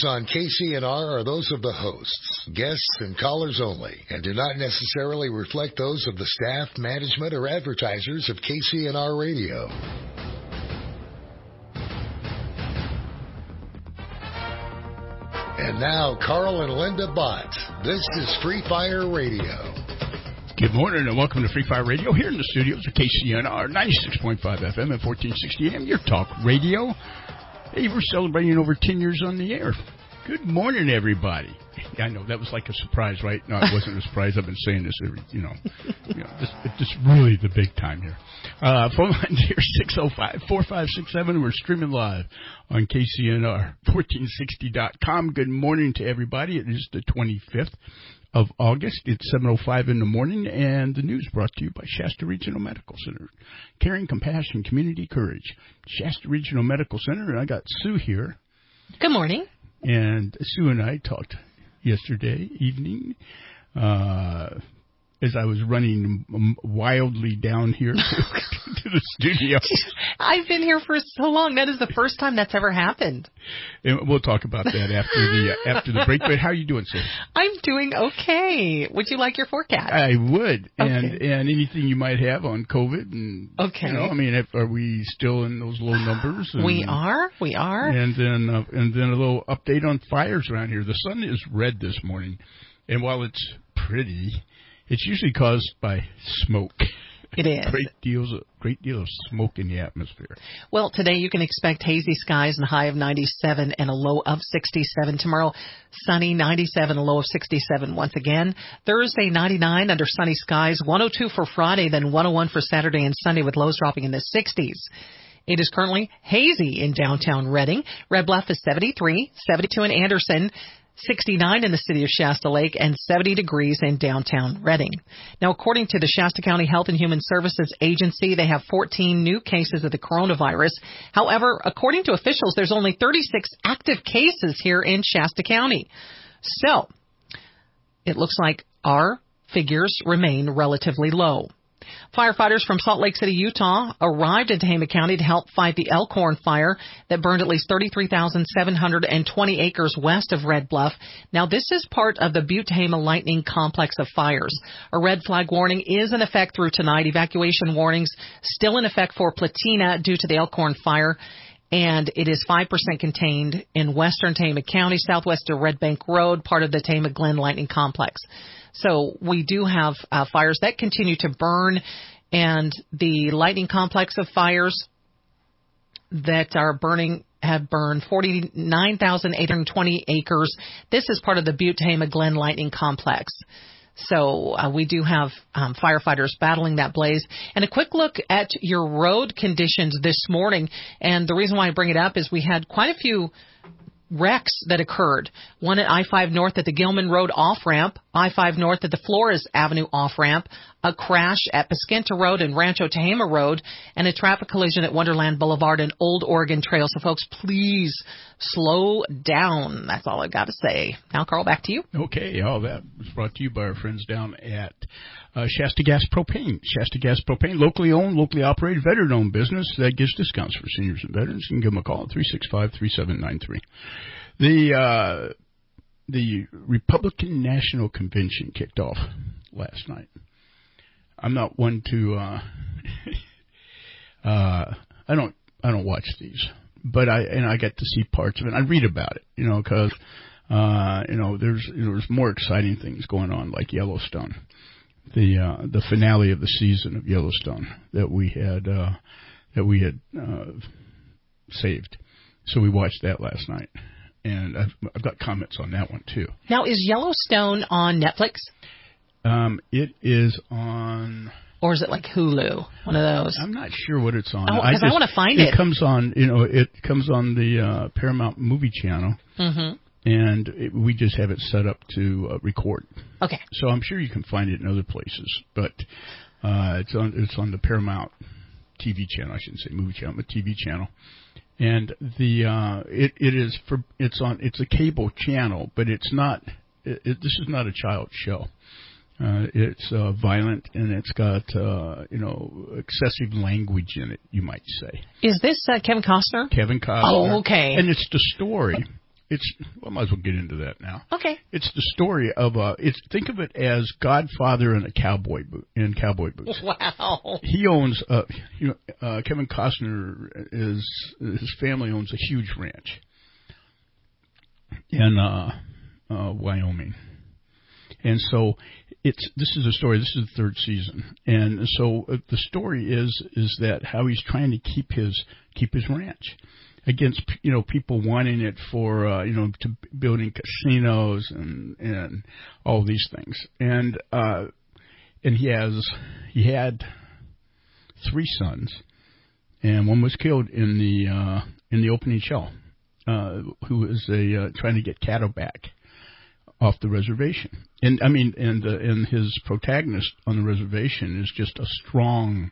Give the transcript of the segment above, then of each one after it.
on KCNR are those of the hosts, guests, and callers only, and do not necessarily reflect those of the staff, management, or advertisers of KCNR Radio. And now, Carl and Linda Bott. This is Free Fire Radio. Good morning and welcome to Free Fire Radio here in the studios of KCNR 96.5 FM and 1460 AM, your talk radio. Hey, we're celebrating over 10 years on the air. Good morning, everybody. I know, that was like a surprise, right? No, it wasn't a surprise. I've been saying this every, this is really the big time here. Phone lines here, 605-4567. We're streaming live on KCNR1460.com. Good morning to everybody. It is the 25th of August. It's 7:05 in the morning, and the news brought to you by Shasta Regional Medical Center. Caring, compassion, community courage. Shasta Regional Medical Center, and I got Sue here. Good morning. And Sue and I talked yesterday evening as I was running wildly down here to the studio. I've been here for so long. That is the first time that's ever happened. And we'll talk about that after the break. But how are you doing, Sue? I'm doing okay. Would you like your forecast? I would. Okay. And anything you might have on COVID. And, okay. Are we still in those low numbers? And, we are. And then a little update on fires around here. The sun is red this morning. And while it's pretty, it's usually caused by smoke. It is. Great deal of smoke in the atmosphere. Well, today you can expect hazy skies and a high of 97 and a low of 67. Tomorrow, sunny, 97, a low of 67 once again. Thursday, 99 under sunny skies, 102 for Friday, then 101 for Saturday and Sunday with lows dropping in the 60s. It is currently hazy in downtown Redding. Red Bluff is 73, 72 in Anderson, 69 in the city of Shasta Lake, and 70 degrees in downtown Redding. Now, according to the Shasta County Health and Human Services Agency, they have 14 new cases of the coronavirus. However, according to officials, there's only 36 active cases here in Shasta County. So, it looks like our figures remain relatively low. Firefighters from Salt Lake City, Utah, arrived in Tehama County to help fight the Elkhorn fire that burned at least 33,720 acres west of Red Bluff. Now, this is part of the Butte-Tehama Lightning Complex of fires. A red flag warning is in effect through tonight. Evacuation warnings still in effect for Platina due to the Elkhorn fire. And it is 5% contained in western Tehama County, southwest of Red Bank Road, part of the Tehama Glen Lightning Complex. So we do have fires that continue to burn, and the lightning complex of fires that are burning have burned 49,820 acres. This is part of the Butte-Tehama Glen Lightning Complex. So we do have firefighters battling that blaze. And a quick look at your road conditions this morning. And the reason why I bring it up is we had quite a few wrecks that occurred. One at I-5 North at the Gilman Road off-ramp, I-5 North at the Flores Avenue off-ramp, a crash at Pasquinta Road and Rancho Tehama Road, and a traffic collision at Wonderland Boulevard and Old Oregon Trail. So, folks, please slow down. That's all I got to say. Now, Carl, back to you. Okay, all that was brought to you by our friends down at Shasta Gas Propane. Shasta Gas Propane, locally owned, locally operated, veteran-owned business that gives discounts for seniors and veterans. You can give them a call at 365-3793. The Republican National Convention kicked off last night. I'm not one to I don't watch these, but I get to see parts of it. I read about it, because there's more exciting things going on, like Yellowstone, the finale of the season of Yellowstone that we had saved. So we watched that last night, and I've got comments on that one too. Now, is Yellowstone on Netflix? It is on... Or is it like Hulu? One of those. I'm not sure what it's on. Oh, because I want to find it. It comes on, it comes on the Paramount Movie Channel. Mm-hmm. And we just have it set up to record. Okay. So I'm sure you can find it in other places, but it's on the Paramount TV channel. I shouldn't say movie channel, but TV channel. And it's a cable channel, but it's not. This is not a child show. It's violent, and it's got excessive language in it, you might say. Is this Kevin Costner? Kevin Costner. Oh, okay. And it's the story. I might as well get into that now. Okay. It's the story of think of it as Godfather in cowboy boots. Wow. He owns Kevin Costner his family owns a huge ranch in Wyoming. And so this is a story. This is the third season, and so the story is that how he's trying to keep his ranch against people wanting it for to building casinos and all these things, and he had 3 sons, and one was killed in the opening show, who was trying to get cattle back off the reservation. And his protagonist on the reservation is just a strong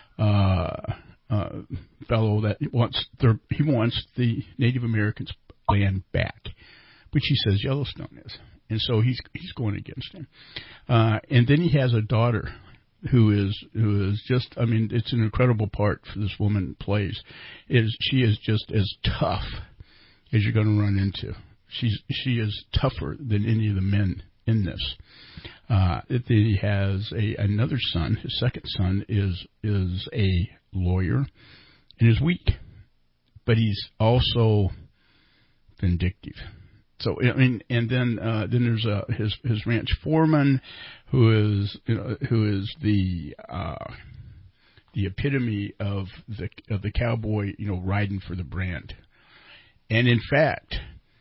fellow that wants the Native Americans' land back, which he says Yellowstone is, and so he's going against him. And then he has a daughter who is just, it's an incredible part for this woman plays. She is just as tough as you're going to run into. She is tougher than any of the men in this. He has another son. His second son is a lawyer and is weak, but he's also vindictive. So and then there's his ranch foreman, who is the epitome of the cowboy, riding for the brand, and in fact,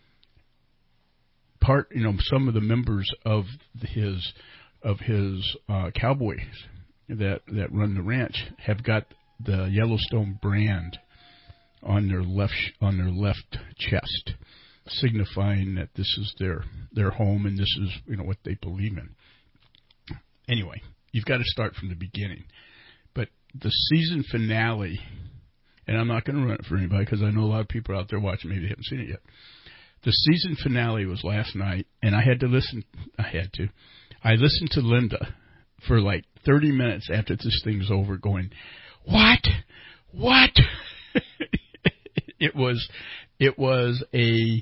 some of the members of his cowboys that run the ranch have got the Yellowstone brand on their left chest, signifying that this is their home and this is what they believe in. Anyway, you've got to start from the beginning. But the season finale, and I'm not going to run it for anybody because I know a lot of people out there watching, maybe they haven't seen it yet. The season finale was last night, and I listened to Linda for like 30 minutes after this thing's over going, what? It was a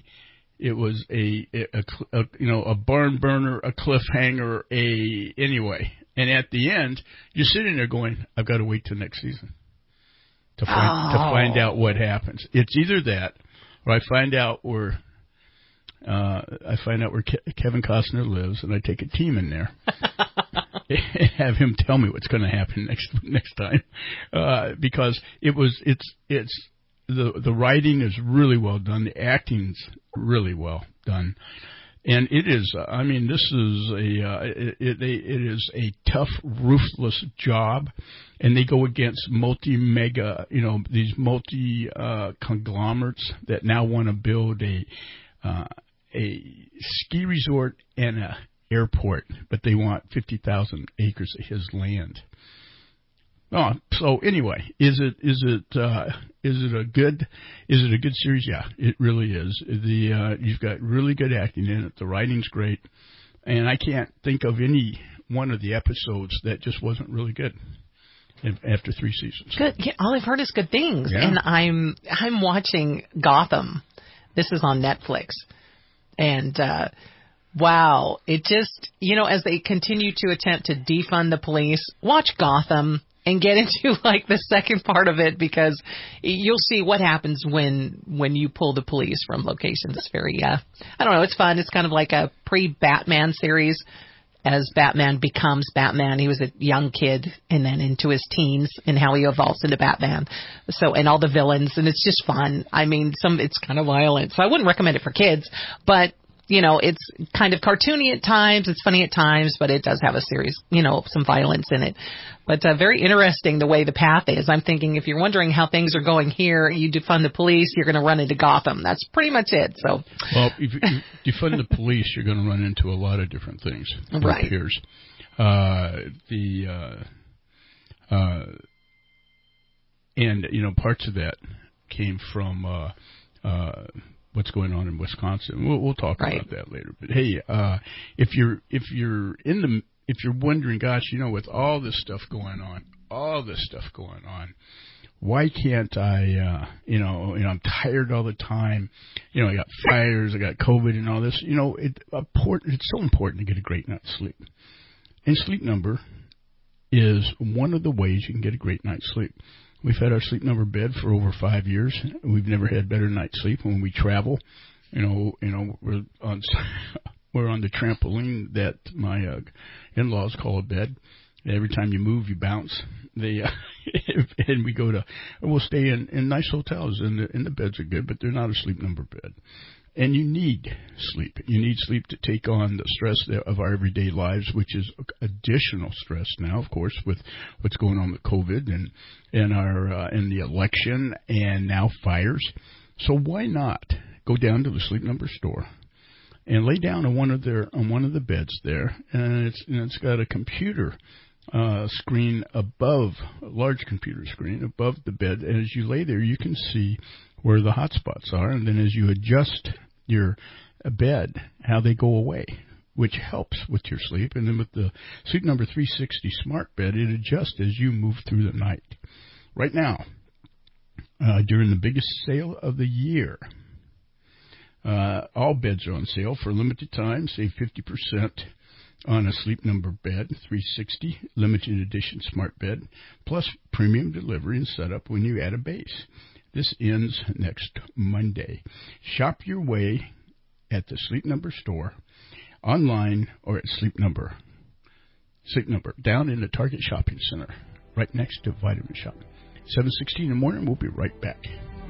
barn burner, a cliffhanger, anyway. And at the end, you're sitting there going, I've got to wait till next season to find out what happens. It's either that, or I find out where Kevin Costner lives, and I take a team in there and have him tell me what's going to happen next time, because it's the writing is really well done, the acting's really well done, and it is. This is it is a tough, ruthless job, and they go against these multi conglomerates that now want to build a ski resort and a airport, but they want 50,000 acres of his land. Oh, so anyway, is it a good series? Yeah, it really is. You've got really good acting in it. The writing's great, and I can't think of any one of the episodes that just wasn't really good after 3 seasons. Good. Yeah, all I've heard is good things, yeah. And I'm watching Gotham. This is on Netflix. And, wow, it just, as they continue to attempt to defund the police, watch Gotham and get into, the second part of it, because you'll see what happens when you pull the police from locations. It's very, I don't know, it's fun. It's kind of like a pre-Batman series. As Batman becomes Batman, he was a young kid and then into his teens, and how he evolves into Batman. So, and all the villains, and it's just fun. It's kind of violent, so I wouldn't recommend it for kids, but it's kind of cartoony at times, it's funny at times, but it does have a series, some violence in it. But very interesting the way the path is. I'm thinking if you're wondering how things are going here, you defund the police, you're going to run into Gotham. That's pretty much it. So, well, if you defund the police, you're going to run into a lot of different things. Right. It appears. Parts of that came from what's going on in Wisconsin. We'll talk about that later. But hey, if you're wondering, gosh, with all this stuff going on, Why can't I, I'm tired all the time. I got fires, I got COVID and all this. It's so important to get a great night's sleep. And Sleep Number is one of the ways you can get a great night's sleep. We've had our Sleep Number bed for over 5 years. We've never had better night's sleep. When we travel, we're on the trampoline that my in-laws call a bed. Every time you move, you bounce. And we'll stay in nice hotels, and the beds are good, but they're not a Sleep Number bed. And you need sleep. You need sleep to take on the stress of our everyday lives, which is additional stress now, of course, with what's going on with COVID and the election and now fires. So why not go down to the Sleep Number store and lay down on one of the beds there, and it's got a computer screen above, a large computer screen above the bed, and as you lay there, you can see where the hot spots are, and then as you adjust your bed, how they go away, which helps with your sleep. And then with the Sleep Number 360 smart bed, it adjusts as you move through the night. Right now, during the biggest sale of the year, all beds are on sale for a limited time. Save 50% on a Sleep Number bed, 360 limited edition smart bed, plus premium delivery and setup when you add a base. This ends next Monday. Shop your way at the Sleep Number store, online, or at Sleep Number, down in the Target Shopping Center, right next to Vitamin Shop. 7:16 in the morning. We'll be right back.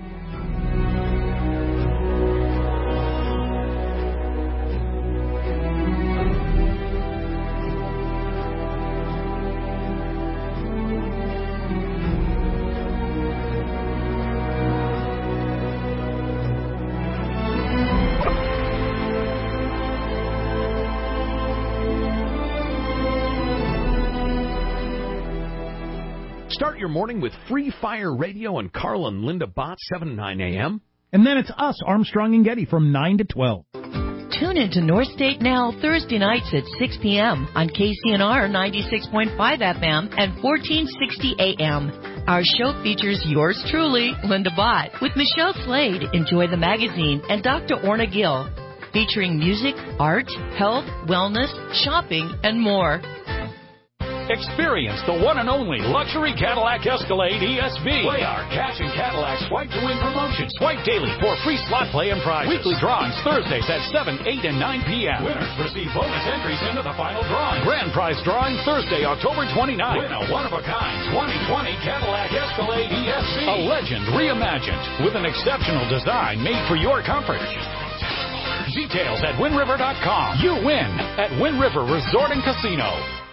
Start your morning with Free Fire Radio and Carl and Linda Bott, 7 to 9 a.m. And then it's us, Armstrong and Getty, from 9 to 12. Tune into North State Now Thursday nights at 6 p.m. on KCNR 96.5 FM and 1460 AM. Our show features yours truly, Linda Bott, with Michelle Slade, Enjoy the Magazine, and Dr. Orna Gill, featuring music, art, health, wellness, shopping, and more. Experience the one and only luxury Cadillac Escalade ESV. Play our Cash and Cadillac Swipe to Win promotion. Swipe daily for free slot play and prizes. Weekly drawings Thursdays at 7, 8, and 9 p.m. Winners receive bonus entries into the final drawing. Grand prize drawing Thursday, October 29th. Win a one-of-a-kind 2020 Cadillac Escalade ESV. A legend reimagined with an exceptional design made for your comfort. Details at WindRiver.com. You win at Wind River Resort and Casino.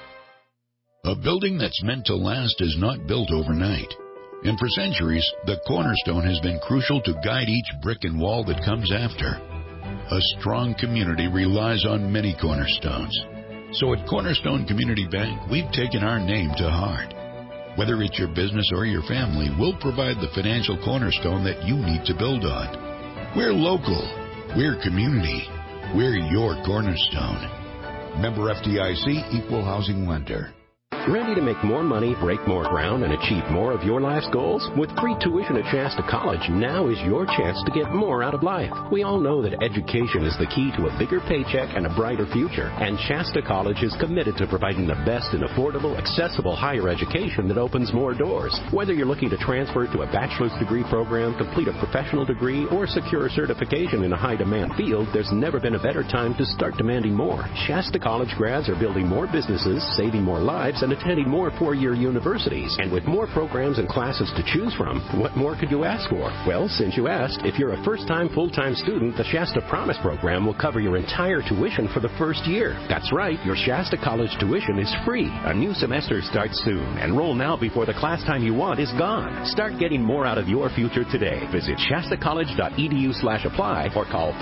A building that's meant to last is not built overnight. And for centuries, the cornerstone has been crucial to guide each brick and wall that comes after. A strong community relies on many cornerstones. So at Cornerstone Community Bank, we've taken our name to heart. Whether it's your business or your family, we'll provide the financial cornerstone that you need to build on. We're local. We're community. We're your cornerstone. Member FDIC, Equal Housing Lender. Ready to make more money, break more ground, and achieve more of your life's goals? With free tuition at Shasta College, now is your chance to get more out of life. We all know that education is the key to a bigger paycheck and a brighter future, and Shasta College is committed to providing the best in affordable, accessible higher education that opens more doors. Whether you're looking to transfer to a bachelor's degree program, complete a professional degree, or secure a certification in a high-demand field, there's never been a better time to start demanding more. Shasta College grads are building more businesses, saving more lives, and attending more four-year universities. And with more programs and classes to choose from, what more could you ask for? Well, since you asked, if you're a first-time full-time student, the Shasta Promise program will cover your entire tuition for the first year. That's right, your Shasta College tuition is free. A new semester starts soon. Enroll now before the class time you want is gone. Start getting more out of your future today. Visit shastacollege.edu/apply or call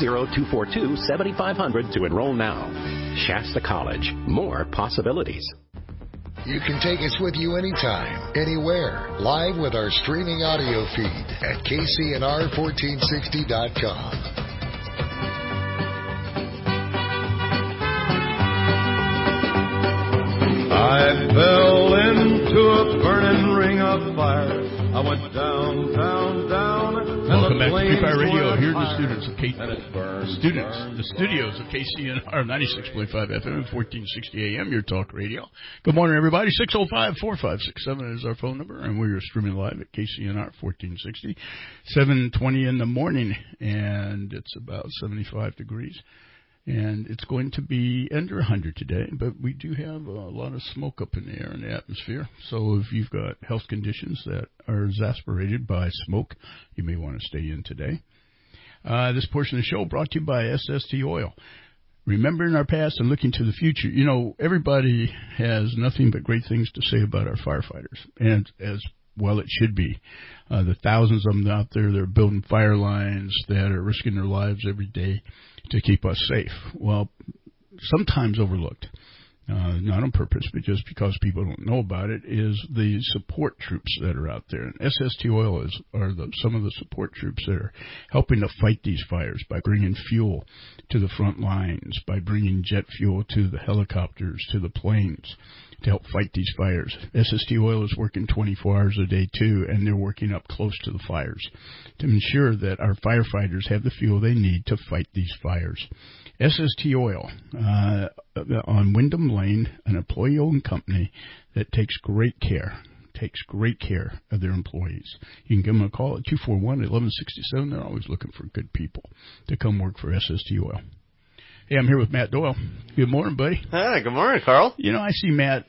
530-242-7500 to enroll now. Shasta College. More possibilities. You can take us with you anytime, anywhere, live with our streaming audio feed at KCNR1460.com. I fell into a burning ring of fire. I went Welcome back to Free Fire Radio. Here are the studios of KCNR 96.5 FM, 1460 AM, your talk radio. Good morning, everybody. 605-4567 is our phone number, and we're streaming live at KCNR 1460, 7:20 in the morning, and it's about 75 degrees. And it's going to be under 100 today, but we do have a lot of smoke up in the air in the atmosphere. So if you've got health conditions that are exacerbated by smoke, you may want to stay in today. This portion of the show brought to you by SST Oil. Remembering our past and looking to the future. You know, everybody has nothing but great things to say about our firefighters, and as well it should be. The thousands of them out there that are building fire lines, that are risking their lives every day to keep us safe. Well, sometimes overlooked, not on purpose, but just because people don't know about it, is the support troops that are out there. And SST Oil are some of the support troops that are helping to fight these fires by bringing fuel to the front lines, by bringing jet fuel to the helicopters, to the planes, to help fight these fires. SST Oil is working 24 hours a day, too, and they're working up close to the fires to ensure that our firefighters have the fuel they need to fight these fires. SST Oil on Wyndham Lane, an employee-owned company that takes great care of their employees. You can give them a call at 241-1167. They're always looking for good people to come work for SST Oil. Hey, I'm here with Matt Doyle. Good morning, buddy. Hi, good morning, Carl. You know, I see Matt,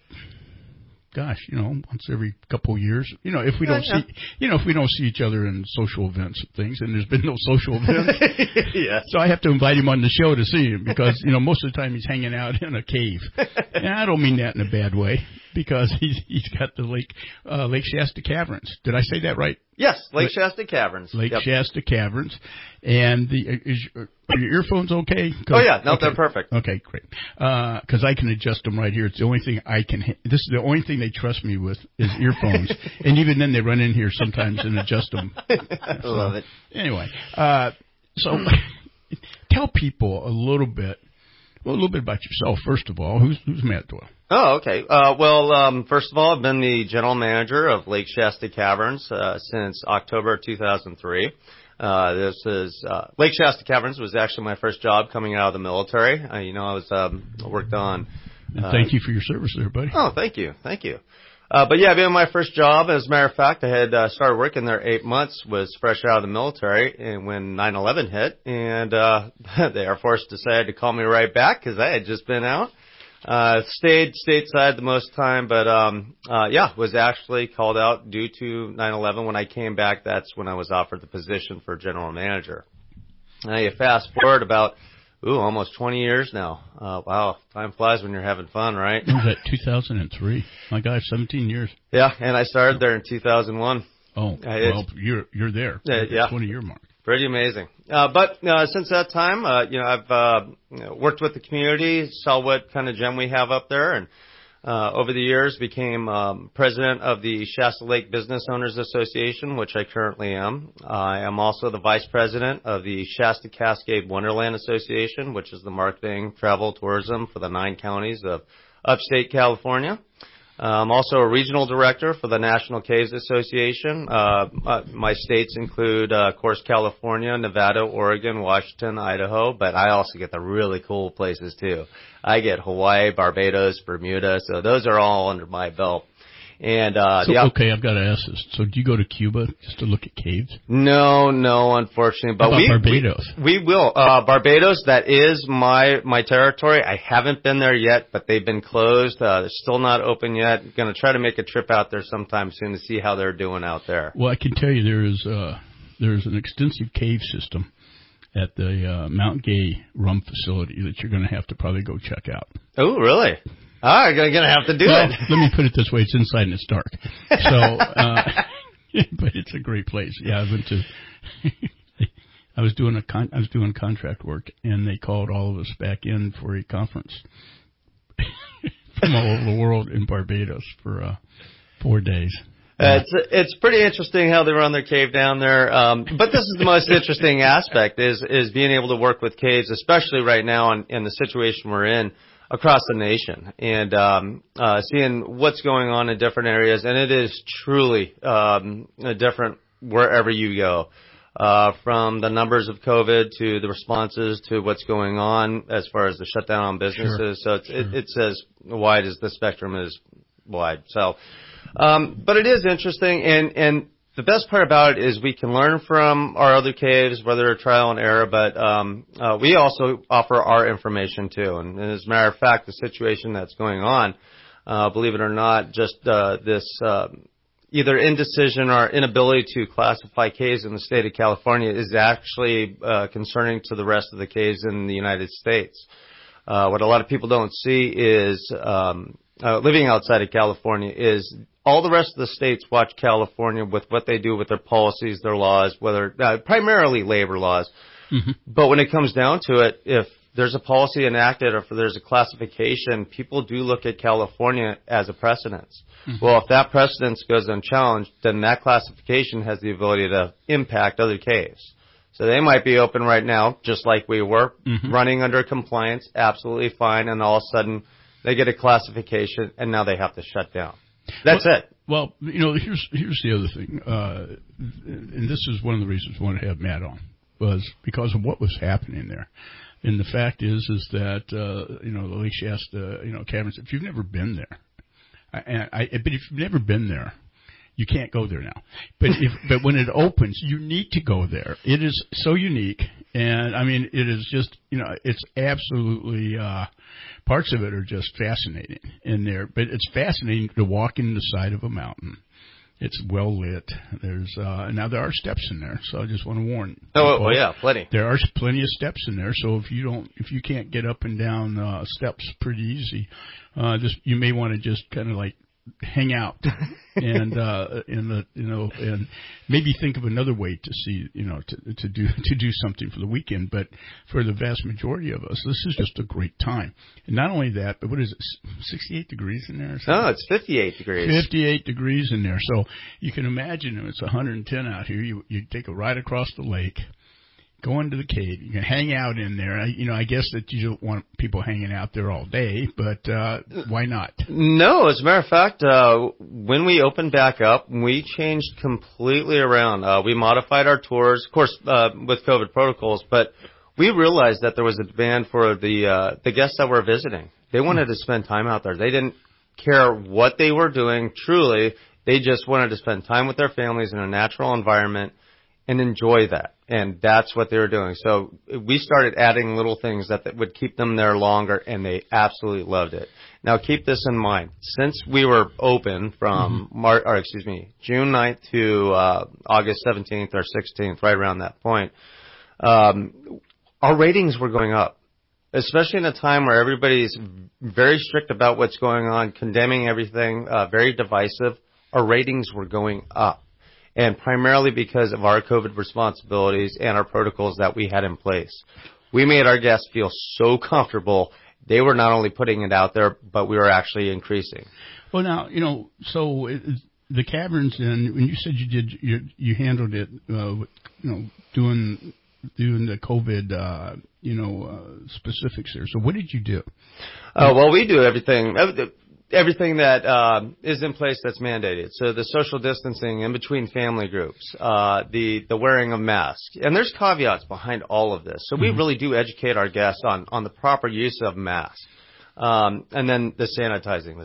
once every couple of years. If we don't see each other in social events and things, and there's been no social events. Yeah. So I have to invite him on the show to see him because, most of the time he's hanging out in a cave. And I don't mean that in a bad way because he's got the Lake Shasta Caverns. Did I say that right? Yes, Lake Shasta Caverns. Lake Shasta Caverns. And are your earphones okay? Oh, yeah. No, they're perfect. Okay, great. Because I can adjust them right here. It's the only thing this is the only thing they trust me with is earphones. And even then they run in here sometimes and adjust them. I love it. Anyway, so tell people a little bit about yourself, first of all. Who's Matt Doyle? Oh, okay. First of all, I've been the general manager of Lake Shasta Caverns since October 2003. Lake Shasta Caverns was actually my first job coming out of the military. I worked on. And thank you for your service there, buddy. Oh, thank you. But yeah, being my first job, as a matter of fact, I had started working there 8 months, was fresh out of the military, and when 9/11 hit, and the Air Force decided to call me right back because I had just been out. Stayed stateside the most time, but was actually called out due to 9/11. When I came back, that's when I was offered the position for general manager. Now you fast forward about almost 20 years now. Wow, time flies when you're having fun, right? When was that? 2003. My gosh, 17 years. Yeah, and I started there in 2001. Oh, well, you're there. Yeah, 20-year mark. Pretty amazing. But since that time, I've worked with the community, saw what kind of gem we have up there, and over the years became president of the Shasta Lake Business Owners Association, which I currently am. I am also the vice president of the Shasta Cascade Wonderland Association, which is the marketing, travel, tourism for the 9 counties of upstate California. I'm also a regional director for the National Caves Association. My states include, of course, California, Nevada, Oregon, Washington, Idaho, but I also get the really cool places, too. I get Hawaii, Barbados, Bermuda, so those are all under my belt. And okay, I've got to ask this. So do you go to Cuba just to look at caves? No, unfortunately. But how about Barbados? We will. Barbados, that is my territory. I haven't been there yet, but they've been closed. They're still not open yet. Going to try to make a trip out there sometime soon to see how they're doing out there. Well, I can tell you there's an extensive cave system at the Mount Gay rum facility that you're going to have to probably go check out. Oh, really? I'm going to have to do it. Let me put it this way. It's inside and it's dark. So, but it's a great place. Yeah, I went to, I was doing contract work and they called all of us back in for a conference from all over the world in Barbados for 4 days. It's pretty interesting how they run their cave down there. But this is the most interesting aspect is being able to work with caves, especially right now in the situation we're in. across the nation, and seeing what's going on in different areas, and it is truly different wherever you go. From the numbers of COVID to the responses to what's going on as far as the shutdown on businesses. Sure. So it's as wide as the spectrum is wide. So, but it is interesting, and the best part about it is we can learn from our other caves, whether trial and error, but we also offer our information too. And as a matter of fact, the situation that's going on, believe it or not, just this either indecision or inability to classify caves in the state of California is actually concerning to the rest of the caves in the United States. What a lot of people don't see is living outside of California is all the rest of the states watch California with what they do with their policies, their laws, whether primarily labor laws. Mm-hmm. But when it comes down to it, if there's a policy enacted or if there's a classification, people do look at California as a precedence. Mm-hmm. Well, if that precedence goes unchallenged, then that classification has the ability to impact other caves. So they might be open right now, just like we were, mm-hmm. running under compliance, absolutely fine, and all of a sudden they get a classification, and now they have to shut down. That's it. Well, here's the other thing, and this is one of the reasons I wanted to have Matt on, was because of what was happening there. And the fact is that, the Lake Shasta, caverns, if you've never been there, but if you've never been there, you can't go there now. But when it opens, you need to go there. It is so unique, and I mean, it is just, it's absolutely, parts of it are just fascinating in there. But it's fascinating to walk in the side of a mountain. It's well lit. There's now there are steps in there, so I just want to warn. Oh yeah, plenty. There are plenty of steps in there, so if you can't get up and down steps pretty easy, you may want to just kind of like hang out and and maybe think of another way to see, to do something for the weekend. But for the vast majority of us, this is just a great time. And not only that, but what is it, 68 degrees in there? No, it's 58 degrees. 58 degrees in there. So you can imagine if it's 110 out here, you take a ride across the lake, go into the cave. You can hang out in there. I guess that you don't want people hanging out there all day, but why not? No, as a matter of fact, when we opened back up, we changed completely around. We modified our tours, of course, with COVID protocols, but we realized that there was a demand for the guests that were visiting. They wanted to spend time out there. They didn't care what they were doing, truly. They just wanted to spend time with their families in a natural environment and enjoy that. And that's what they were doing. So we started adding little things that would keep them there longer, and they absolutely loved it. Now, keep this in mind. Since we were open from June 9th to August 17th or 16th, right around that point, our ratings were going up, especially in a time where everybody's very strict about what's going on, condemning everything, very divisive. Our ratings were going up. And primarily because of our COVID responsibilities and our protocols that we had in place. We made our guests feel so comfortable. They were not only putting it out there, but we were actually increasing. Well, now, so the caverns, and when you said you handled it, doing the COVID, specifics there. So what did you do? Well, we do everything that is in place that's mandated. So the social distancing in between family groups, the wearing of masks. And there's caveats behind all of this. So we really do educate our guests on the proper use of masks. And then the sanitizing.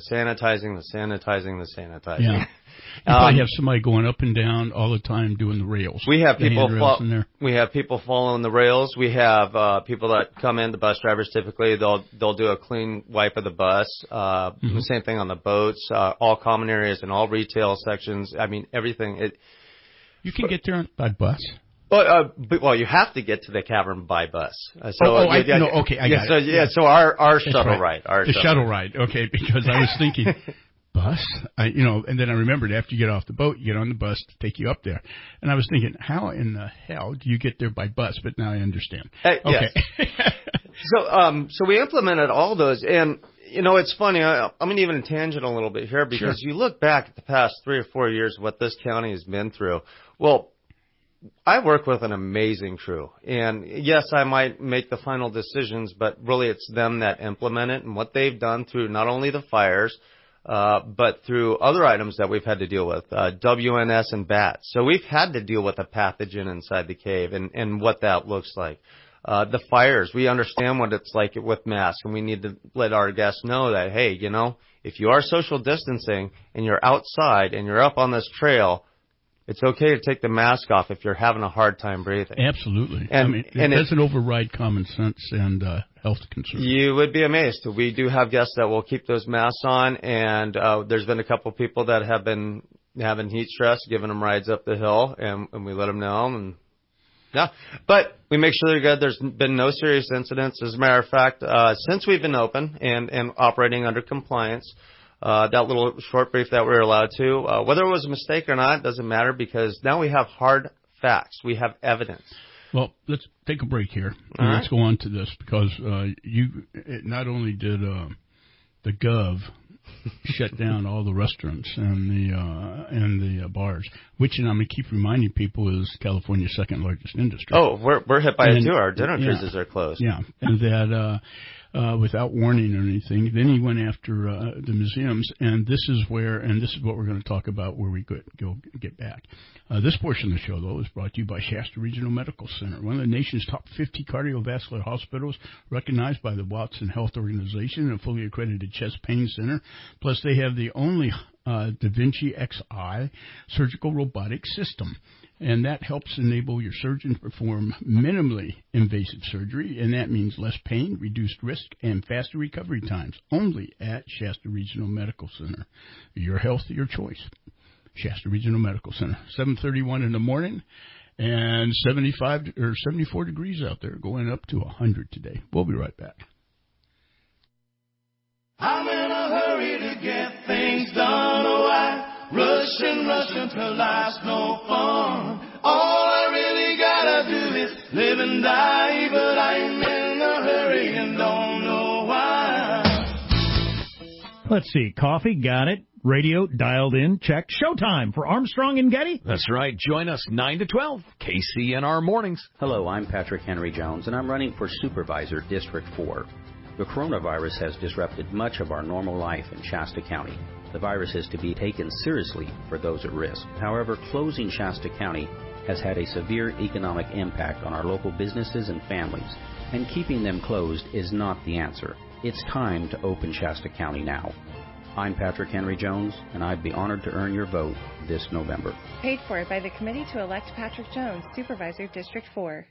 Yeah. You probably have somebody going up and down all the time doing the rails. We have people following the rails. We have people that come in, the bus drivers typically, they'll do a clean wipe of the bus. The same thing on the boats, all common areas and all retail sections. I mean, everything. You can get there by bus? Well, you have to get to the cavern by bus. I got it. So our shuttle ride. The shuttle ride, okay, because I was thinking... Bus? And then I remembered after you get off the boat, you get on the bus to take you up there. And I was thinking, how in the hell do you get there by bus? But now I understand. Okay. Yes. So we implemented all those. And, it's funny. I'm going to even tangent a little bit here because you look back at the past 3 or 4 years, what this county has been through. Well, I work with an amazing crew. And yes, I might make the final decisions, but really it's them that implement it, and what they've done through not only the fires, but through other items that we've had to deal with, WNS and bats. So we've had to deal with a pathogen inside the cave and what that looks like. The fires, we understand what it's like with masks, and we need to let our guests know that, hey, you know, if you are social distancing and you're outside and you're up on this trail, it's okay to take the mask off if you're having a hard time breathing. Absolutely. And it doesn't override common sense and health concerns. You would be amazed. We do have guests that will keep those masks on, and there's been a couple people that have been having heat stress, giving them rides up the hill, and we let them know. And yeah, but we make sure they're good. There's been no serious incidents. As a matter of fact, since we've been open and operating under compliance, that little short brief that we were allowed to, whether it was a mistake or not, doesn't matter, because now we have hard facts. We have evidence. Well, let's take a break here. All right. Let's go on to this, because not only did the Gov shut down all the restaurants and the bars, which, and I'm going to keep reminding people, is California's second largest industry. Oh, we're hit by it too. Our dinner cruises are closed. Yeah, and that without warning or anything. Then he went after the museums, and this is what we're going to talk about where we get back. This portion of the show, though, is brought to you by Shasta Regional Medical Center, one of the nation's top 50 cardiovascular hospitals, recognized by the Watson Health Organization, and a fully accredited chest pain center. Plus, they have the only Da Vinci Xi surgical robotic system. And that helps enable your surgeon to perform minimally invasive surgery, and that means less pain, reduced risk, and faster recovery times, only at Shasta Regional Medical Center. Your health, your choice. Shasta Regional Medical Center, 7:31 in the morning, and 74 degrees out there, going up to 100 today. We'll be right back. I'm in a hurry to get things done, oh, I rush until life's no fun. All I really gotta do is live and die, but I'm in a hurry and don't know why. Let's see, coffee, got it. Radio, dialed in, check. Showtime for Armstrong and Getty. That's right. Join us 9 to 12, KCNR Mornings. Hello, I'm Patrick Henry Jones, and I'm running for Supervisor District 4. The coronavirus has disrupted much of our normal life in Shasta County. The virus is to be taken seriously for those at risk. However, closing Shasta County has had a severe economic impact on our local businesses and families, and keeping them closed is not the answer. It's time to open Shasta County now. I'm Patrick Henry Jones, and I'd be honored to earn your vote this November. Paid for by the Committee to Elect Patrick Jones, Supervisor, District 4.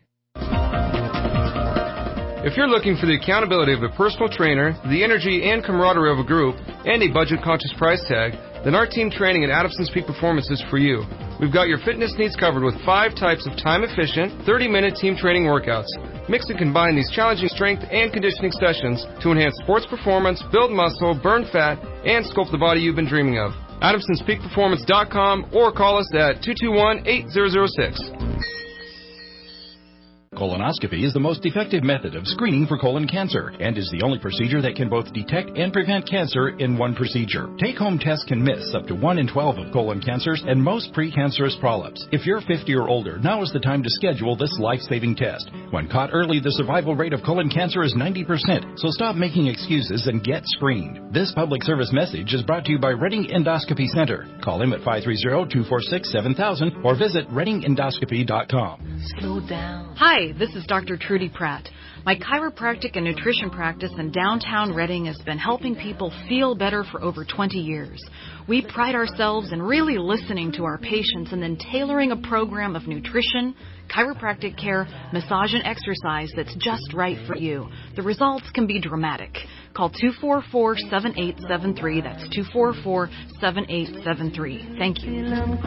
If you're looking for the accountability of a personal trainer, the energy and camaraderie of a group, and a budget-conscious price tag, then our team training at Adamson's Peak Performance is for you. We've got your fitness needs covered with 5 types of time-efficient, 30-minute team training workouts. Mix and combine these challenging strength and conditioning sessions to enhance sports performance, build muscle, burn fat, and sculpt the body you've been dreaming of. AdamsonsPeakPerformance.com or call us at 221-8006. Colonoscopy is the most effective method of screening for colon cancer and is the only procedure that can both detect and prevent cancer in one procedure. Take-home tests can miss up to 1 in 12 of colon cancers and most precancerous polyps. If you're 50 or older, now is the time to schedule this life-saving test. When caught early, the survival rate of colon cancer is 90%, so stop making excuses and get screened. This public service message is brought to you by Redding Endoscopy Center. Call him at 530-246-7000 or visit reddingendoscopy.com. Slow down. Hi, this is Dr. Trudy Pratt. My chiropractic and nutrition practice in downtown Redding has been helping people feel better for over 20 years. We pride ourselves in really listening to our patients and then tailoring a program of nutrition, chiropractic care, massage, and exercise that's just right for you. The results can be dramatic. Call 244-7873. That's 244-7873. Thank you.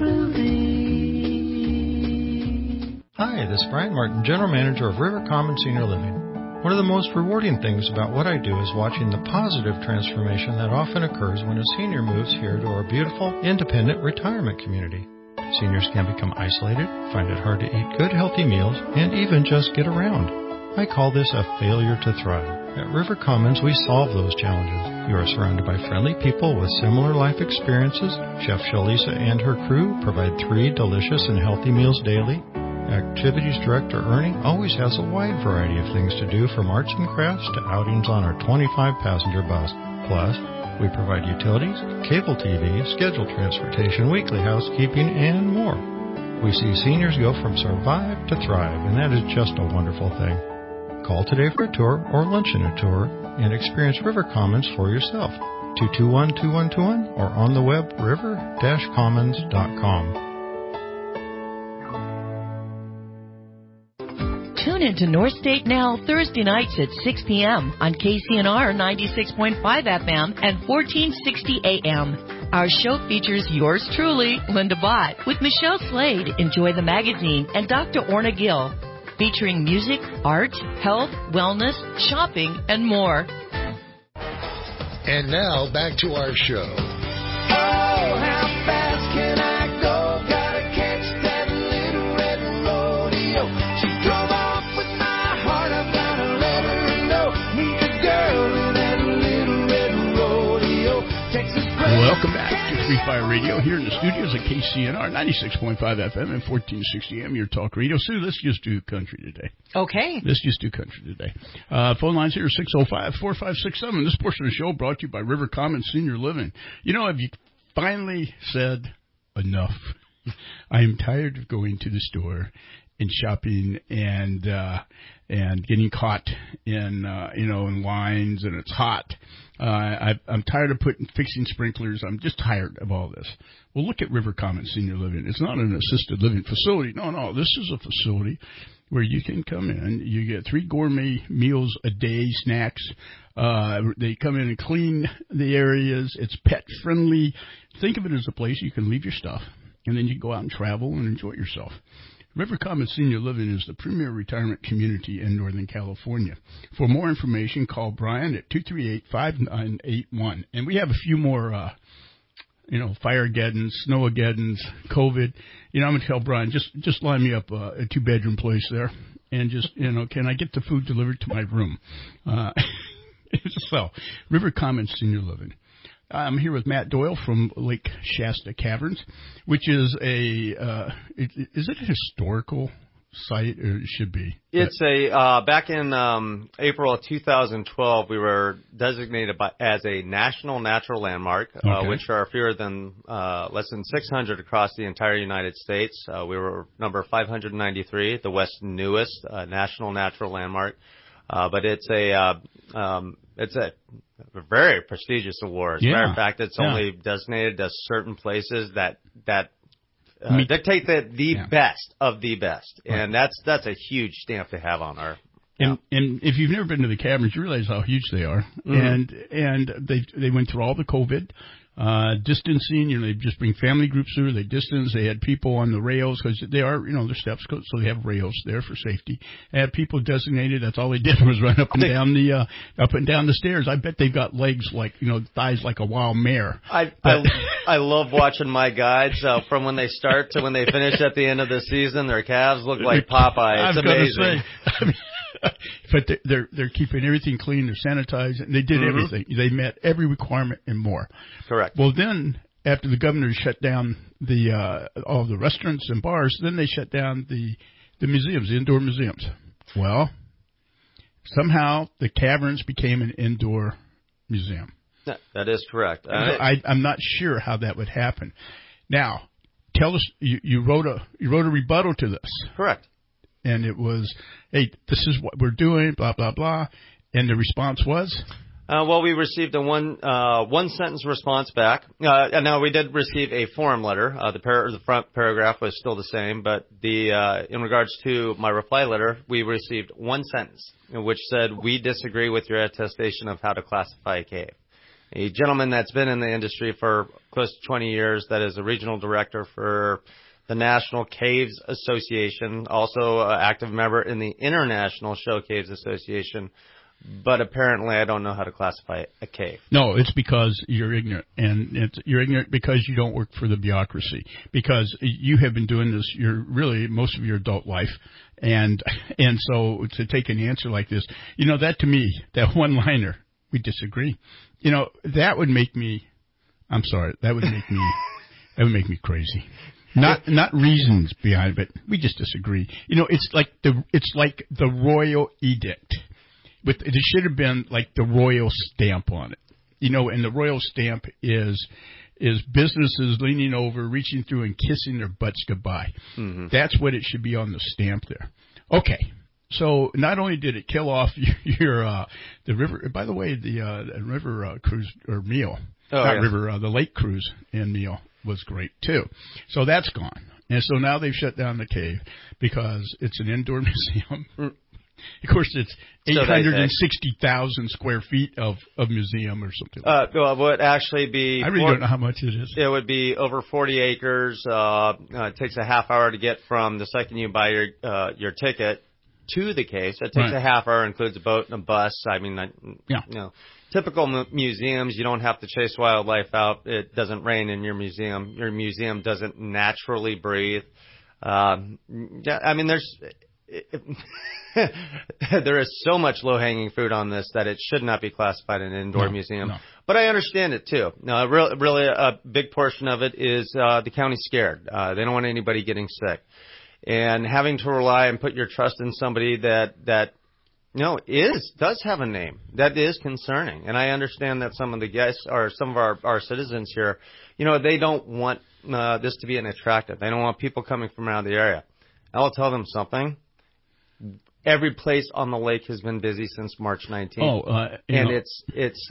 Hi, this is Brian Martin, General Manager of River Common Senior Living. One of the most rewarding things about what I do is watching the positive transformation that often occurs when a senior moves here to our beautiful, independent retirement community. Seniors can become isolated, find it hard to eat good, healthy meals, and even just get around. I call this a failure to thrive. At River Commons, we solve those challenges. You are surrounded by friendly people with similar life experiences. Chef Shalisa and her crew provide 3 delicious and healthy meals daily. Activities Director Ernie always has a wide variety of things to do, from arts and crafts to outings on our 25-passenger bus. Plus, we provide utilities, cable TV, scheduled transportation, weekly housekeeping, and more. We see seniors go from survive to thrive, and that is just a wonderful thing. Call today for a tour or lunch in a tour and experience River Commons for yourself. 221-2121 or on the web river-commons.com. Tune into North State Now Thursday nights at 6 p.m. on KCNR 96.5 FM and 1460 AM. Our show features yours truly, Linda Bott, with Michelle Slade, Enjoy the Magazine, and Dr. Orna Gill, featuring music, art, health, wellness, shopping, and more. And now, back to our show. Oh, how fast can I go? Gotta catch that little red rodeo. She drove off with my heart, I've gotta let her know. Meet the girl in that little red rodeo. Texas. Welcome back to Free Fire Radio here in the studios at KCNR 96.5 FM and 1460 AM, your talk radio. Sue, let's just do country today. Okay. Let's just do country today. Phone lines here 605-4567. This portion of the show brought to you by River Commons Senior Living. You know, have you finally said enough? I am tired of going to the store and shopping and getting caught in in lines, and it's hot. I'm tired of fixing sprinklers. I'm just tired of all this. Well, look at River Commons Senior Living. It's not an assisted living facility. No, this is a facility where you can come in. You get 3 gourmet meals a day, snacks. They come in and clean the areas. It's pet friendly. Think of it as a place you can leave your stuff, and then you go out and travel and enjoy yourself. River Commons Senior Living is the premier retirement community in Northern California. For more information, call Brian at 238-5981. And we have a few more, Firegeddons, Snowageddons, COVID. I'm going to tell Brian, just line me up a 2-bedroom place there. And just, can I get the food delivered to my room? So, River Commons Senior Living. I'm here with Matt Doyle from Lake Shasta Caverns, which is is it a historical site, or it should be? It's back in April of 2012, we were designated as a National Natural Landmark, which are fewer than less than 600 across the entire United States. We were number 593, the West's newest National Natural Landmark. But it's a very prestigious award. As a matter of fact, it's only designated to certain places that dictate the best of the best, and that's a huge stamp to have on our. And if you've never been to the caverns, you realize how huge they are. Mm-hmm. And they went through all the COVID distancing. They just bring family groups through. They distance. They had people on the rails because they are, they're steps, so they have rails there for safety. They had people designated. That's all they did was run up and down the stairs. I bet they've got legs like, thighs like a wild mare. I love watching my guides from when they start to when they finish at the end of the season. Their calves look like Popeye. It's amazing. But they're keeping everything clean. They're sanitized. And they did everything. They met every requirement and more. Correct. Well, then after the governor shut down all the restaurants and bars, then they shut down the museums, the indoor museums. Well, somehow the caverns became an indoor museum. That is correct. I'm not sure how that would happen. Now, tell us. You wrote a rebuttal to this. Correct. And it was, hey, this is what we're doing, blah, blah, blah. And the response was? Well, we received a one-sentence response back. Now, we did receive a form letter. The front paragraph was still the same, but in regards to my reply letter, we received one sentence, which said, we disagree with your attestation of how to classify a cave. A gentleman that's been in the industry for close to 20 years, that is a regional director for the National Caves Association, also an active member in the International Show Caves Association, but apparently I don't know how to classify a cave. No, it's because you're ignorant, and you're ignorant because you don't work for the bureaucracy, because you have been doing this most of your adult life, and so to take an answer like this, that to me, that one-liner, we disagree, that would make me, I'm sorry, that would make me crazy. Not reasons behind it, but we just disagree. It's like the royal edict. It should have been like the royal stamp on it. And the royal stamp is businesses leaning over, reaching through, and kissing their butts goodbye. Mm-hmm. That's what it should be on the stamp there. Okay. So not only did it kill off the river, by the way, the river cruise or meal, the lake cruise and meal was great too. So that's gone. And so now they've shut down the cave because it's an indoor museum. Of course, it's 860,000 square feet of museum or something. Well, it would actually be. I really don't know how much it is. It would be over 40 acres. It takes a half hour to get from the second you buy your ticket to the cave. So it takes a half hour, includes a boat and a bus. I mean, typical museums, you don't have to chase wildlife out. It doesn't rain in your museum. Your museum doesn't naturally breathe. I mean, there is so much low-hanging fruit on this that it should not be classified an indoor museum. No. But I understand it, too. No, really a big portion of it is the county's scared. They don't want anybody getting sick. And having to rely and put your trust in somebody that does have a name, that is concerning. And I understand that some of the guests or some of our citizens here, they don't want this to be an attractive. They don't want people coming from around the area. I'll tell them something. Every place on the lake has been busy since March 19th. It's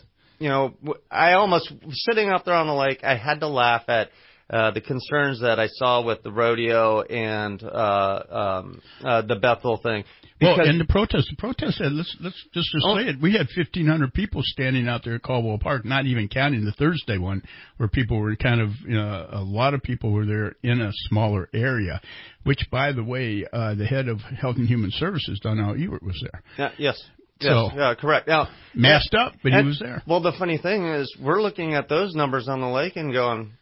I almost, sitting up there on the lake, I had to laugh at the concerns that I saw with the rodeo and the Bethel thing. And the protest said, let's just say it. We had 1,500 people standing out there at Caldwell Park, not even counting the Thursday one, where people were a lot of people were there in a smaller area, which, by the way, the head of Health and Human Services, Donnell Ewert, was there. Yes. Correct. Now, masked up, but he was there. Well, the funny thing is, we're looking at those numbers on the lake and going,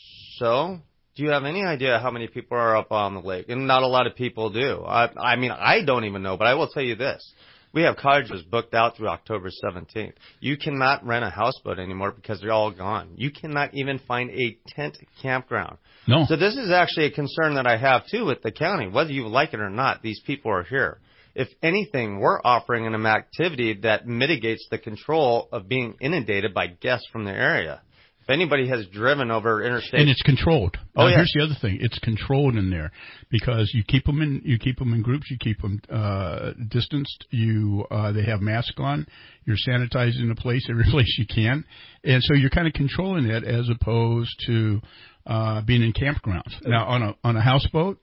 so, do you have any idea how many people are up on the lake? And not a lot of people do. I mean, I don't even know, but I will tell you this. We have cottages booked out through October 17th. You cannot rent a houseboat anymore because they're all gone. You cannot even find a tent campground. No. So this is actually a concern that I have, too, with the county. Whether you like it or not, these people are here. If anything, we're offering an activity that mitigates the control of being inundated by guests from the area. If anybody has driven over interstate, and it's controlled. Here's the other thing: it's controlled in there because you keep them in groups, you keep them distanced. They have masks on. You're sanitizing the place every place you can, and so you're kind of controlling it as opposed to being in campgrounds. Now on a houseboat,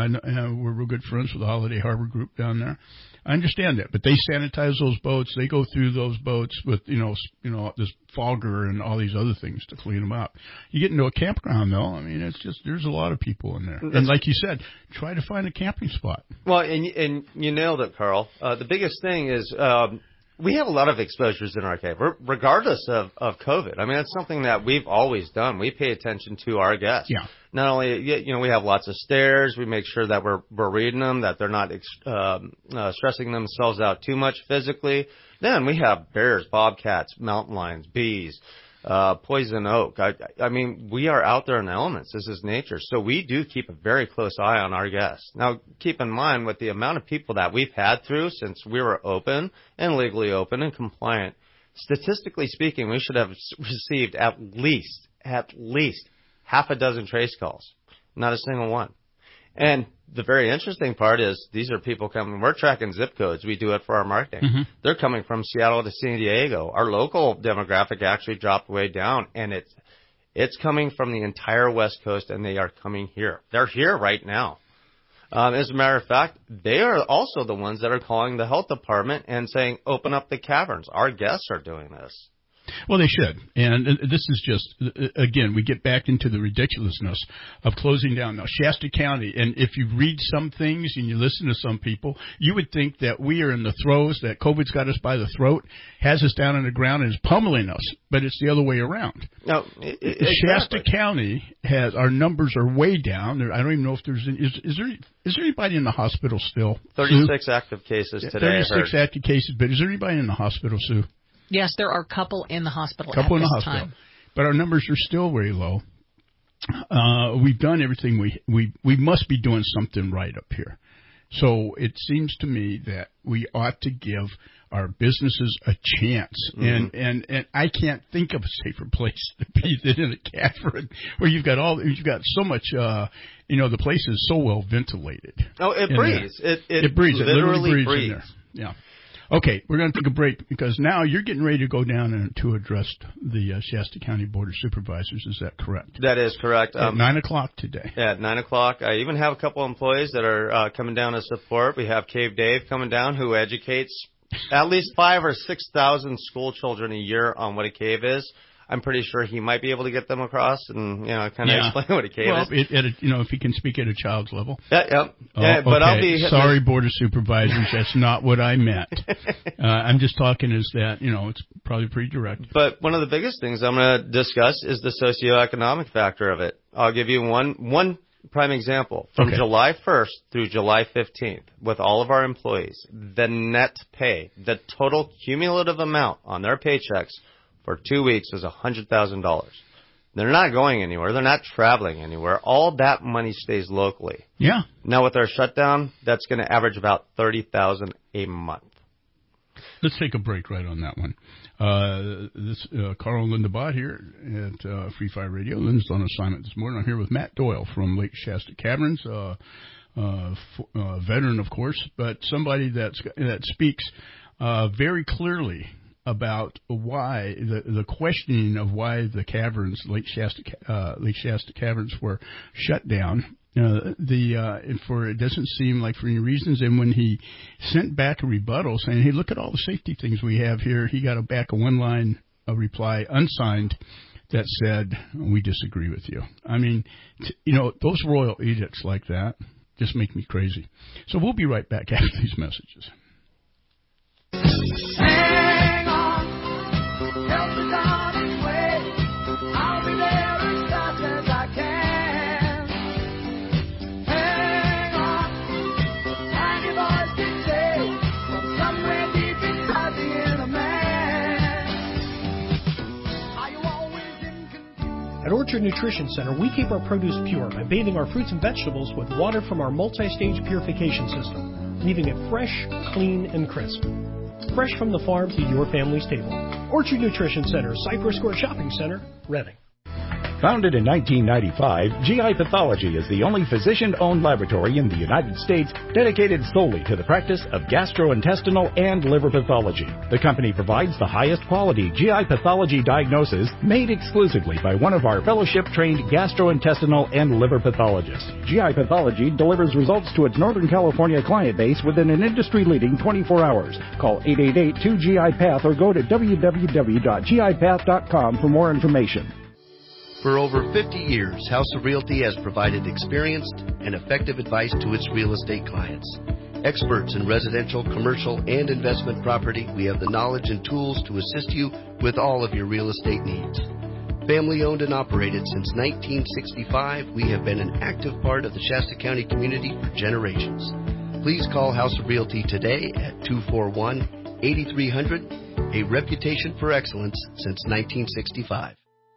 we're real good friends with the Holiday Harbor Group down there. I understand that, but they sanitize those boats. They go through those boats with, this fogger and all these other things to clean them up. You get into a campground, though. I mean, it's just, there's a lot of people in there. And like you said, try to find a camping spot. Well, and you nailed it, Carl. The biggest thing is, we have a lot of exposures in our cave, regardless of COVID. I mean, that's something that we've always done. We pay attention to our guests. Yeah. Not only, we have lots of stairs. We make sure that we're reading them, that they're not stressing themselves out too much physically. Then we have bears, bobcats, mountain lions, bees, poison oak. I mean, we are out there in the elements. This is nature. So we do keep a very close eye on our guests. Now, keep in mind, with the amount of people that we've had through since we were open and legally open and compliant, statistically speaking, we should have received at least half a dozen trace calls. Not a single one. And the very interesting part is these are people coming. We're tracking zip codes. We do it for our marketing. Mm-hmm. They're coming from Seattle to San Diego. Our local demographic actually dropped way down, and it's coming from the entire West Coast, and they are coming here. They're here right now. As a matter of fact, they are also the ones that are calling the health department and saying, open up the caverns. Our guests are doing this. Well, they should. And this is just, again, we get back into the ridiculousness of closing down. Now, Shasta County, and if you read some things and you listen to some people, you would think that we are in the throes, that COVID's got us by the throat, has us down on the ground, and is pummeling us. But it's the other way around. No, Shasta County has, our numbers are way down. I don't even know if there's, is there anybody in the hospital still? 36 Sue? Active cases today. 36 active cases, but is there anybody in the hospital, Sue? Yes, there are a couple in the hospital at this time. But our numbers are still very low. we've done everything we must be doing something right up here. So it seems to me that we ought to give our businesses a chance. Mm-hmm. And I can't think of a safer place to be than in a cavern where you've got so much, the place is so well ventilated. Oh, it breathes. It breathes. It literally breathes in there. Yeah. Okay, we're going to take a break because now you're getting ready to go down and to address the Shasta County Board of Supervisors. Is that correct? That is correct. At 9 o'clock today. Yeah, at 9 o'clock. I even have a couple of employees that are coming down to support. We have Cave Dave coming down who educates at least 5,000 or 6,000 school children a year on what a cave is. I'm pretty sure he might be able to get them across and, kind of explain what a cave is. If he can speak at a child's level. Yeah. But okay. I'll be... Sorry, Board of Supervisors, that's not what I meant. I'm just talking is that, it's probably pretty direct. But one of the biggest things I'm going to discuss is the socioeconomic factor of it. I'll give you one prime example. From July 1st through July 15th, with all of our employees, the net pay, the total cumulative amount on their paychecks for 2 weeks was $100,000. They're not going anywhere. They're not traveling anywhere. All that money stays locally. Yeah. Now with our shutdown, that's going to average about $30,000 a month. Let's take a break right on that one. This Carl and Linda Bott here at Free Fire Radio. Linda's on assignment this morning. I'm here with Matt Doyle from Lake Shasta Caverns, veteran, of course, but somebody that speaks very clearly about why the questioning of why the caverns, Lake Shasta Caverns, were shut down. It doesn't seem like for any reasons. And when he sent back a rebuttal saying, "Hey, look at all the safety things we have here," he got back a one-line reply, unsigned, that said, "We disagree with you." I mean, those royal edicts like that just make me crazy. So we'll be right back after these messages. At Orchard Nutrition Center, we keep our produce pure by bathing our fruits and vegetables with water from our multi-stage purification system, leaving it fresh, clean, and crisp. Fresh from the farm to your family's table. Orchard Nutrition Center, Cypress Court Shopping Center, Reading. Founded in 1995, GI Pathology is the only physician-owned laboratory in the United States dedicated solely to the practice of gastrointestinal and liver pathology. The company provides the highest quality GI pathology diagnosis made exclusively by one of our fellowship-trained gastrointestinal and liver pathologists. GI Pathology delivers results to its Northern California client base within an industry-leading 24 hours. Call 888-2GI-PATH or go to www.gipath.com for more information. For over 50 years, House of Realty has provided experienced and effective advice to its real estate clients. Experts in residential, commercial, and investment property, we have the knowledge and tools to assist you with all of your real estate needs. Family owned and operated since 1965, we have been an active part of the Shasta County community for generations. Please call House of Realty today at 241-8300, a reputation for excellence since 1965.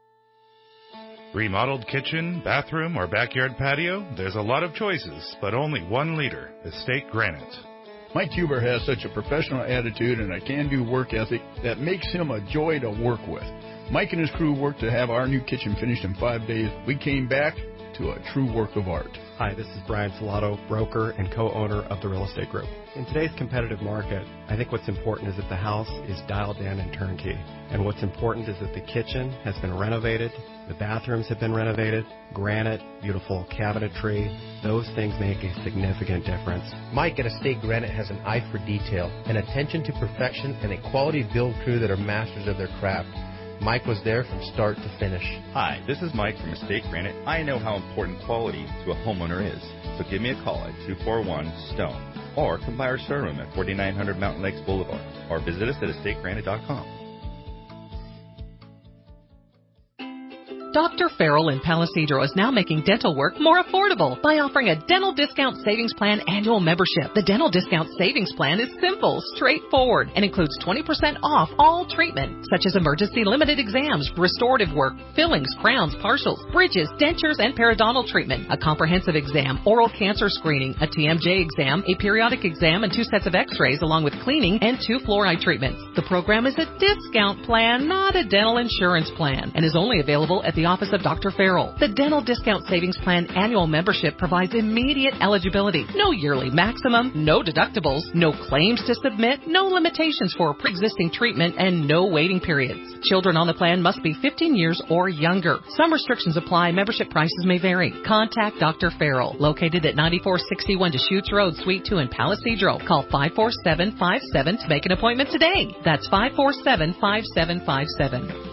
Remodeled kitchen, bathroom, or backyard patio? There's a lot of choices, but only one leader, Estate Granite. Mike Huber has such a professional attitude and a can-do work ethic that makes him a joy to work with. Mike and his crew worked to have our new kitchen finished in 5 days. We came back to a true work of art. Hi, this is Brian Salato, broker and co-owner of the Real Estate Group. In today's competitive market, I think what's important is that the house is dialed in and turnkey. And what's important is that the kitchen has been renovated, the bathrooms have been renovated, granite, beautiful cabinetry. Those things make a significant difference. Mike at Estate Granite has an eye for detail, an attention to perfection, and a quality build crew that are masters of their craft. Mike was there from start to finish. Hi, this is Mike from Estate Granite. I know how important quality to a homeowner is. So give me a call at 241-STONE or come by our showroom at 4900 Mountain Lakes Boulevard or visit us at estategranite.com. Dr. Farrell in Palisadro is now making dental work more affordable by offering a Dental Discount Savings Plan annual membership. The Dental Discount Savings Plan is simple, straightforward, and includes 20% off all treatment, such as emergency limited exams, restorative work, fillings, crowns, partials, bridges, dentures, and periodontal treatment, a comprehensive exam, oral cancer screening, a TMJ exam, a periodic exam, and 2 sets of x-rays, along with cleaning and 2 fluoride treatments. The program is a discount plan, not a dental insurance plan, and is only available at the office of Dr. Farrell. The Dental Discount Savings Plan annual membership provides immediate eligibility, no yearly maximum, no deductibles, no claims to submit, no limitations for pre-existing treatment, and no waiting periods. Children on the plan must be 15 years or younger. Some restrictions apply. Membership prices may vary. Contact Dr. Farrell, located at 9461 Deschutes Road, Suite 2 in Palisadro. Call 547-57 to make an appointment today. That's 547-5757.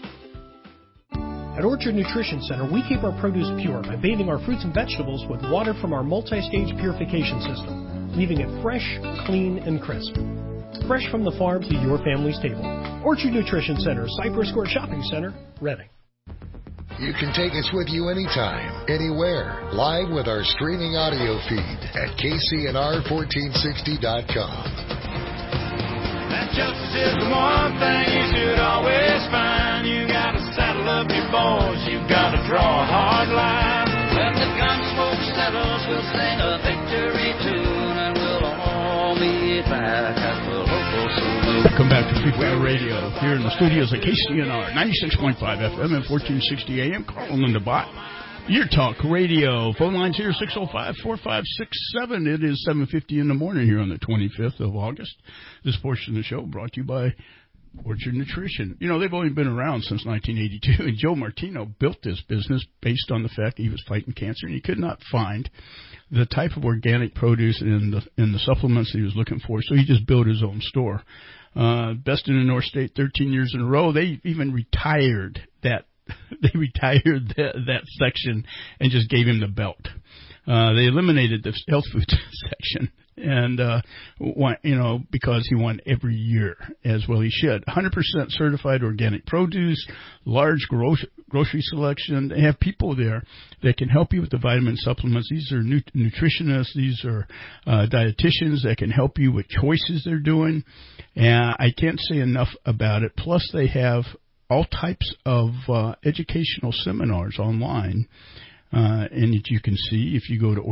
At Orchard Nutrition Center, we keep our produce pure by bathing our fruits and vegetables with water from our multi-stage purification system, leaving it fresh, clean, and crisp. Fresh from the farm to your family's table. Orchard Nutrition Center, Cypress Square Shopping Center, Reading. You can take us with you anytime, anywhere, live with our streaming audio feed at KCNR1460.com. That justice is the one thing you should always find. You gotta saddle up your boys, you gotta draw a hard line. When the gun smoke settles, we'll sing a victory tune, and we'll all meet back at the local saloon. Welcome back to Free Fire Radio here in the studios at KCNR 96.5 FM and 1460 AM. Carl and Linda Bott, Your Talk Radio. Phone lines here 605-4567. It is 7:50 in the morning here on the 25th of August. This portion of the show brought to you by Orchard Nutrition. You know, they've only been around since 1982, and Joe Martino built this business based on the fact that he was fighting cancer, and he could not find the type of organic produce in the supplements that he was looking for, so he just built his own store. Best in the North State 13 years in a row. They even retired that. They retired that section and just gave him the belt. They eliminated the health food section, and because he won every year, as well he should. 100% certified organic produce, large grocery selection. They have people there that can help you with the vitamin supplements. These are nutritionists. These are dietitians that can help you with choices they're doing. And I can't say enough about it. Plus, they have all types of educational seminars online. And that you can see if you go to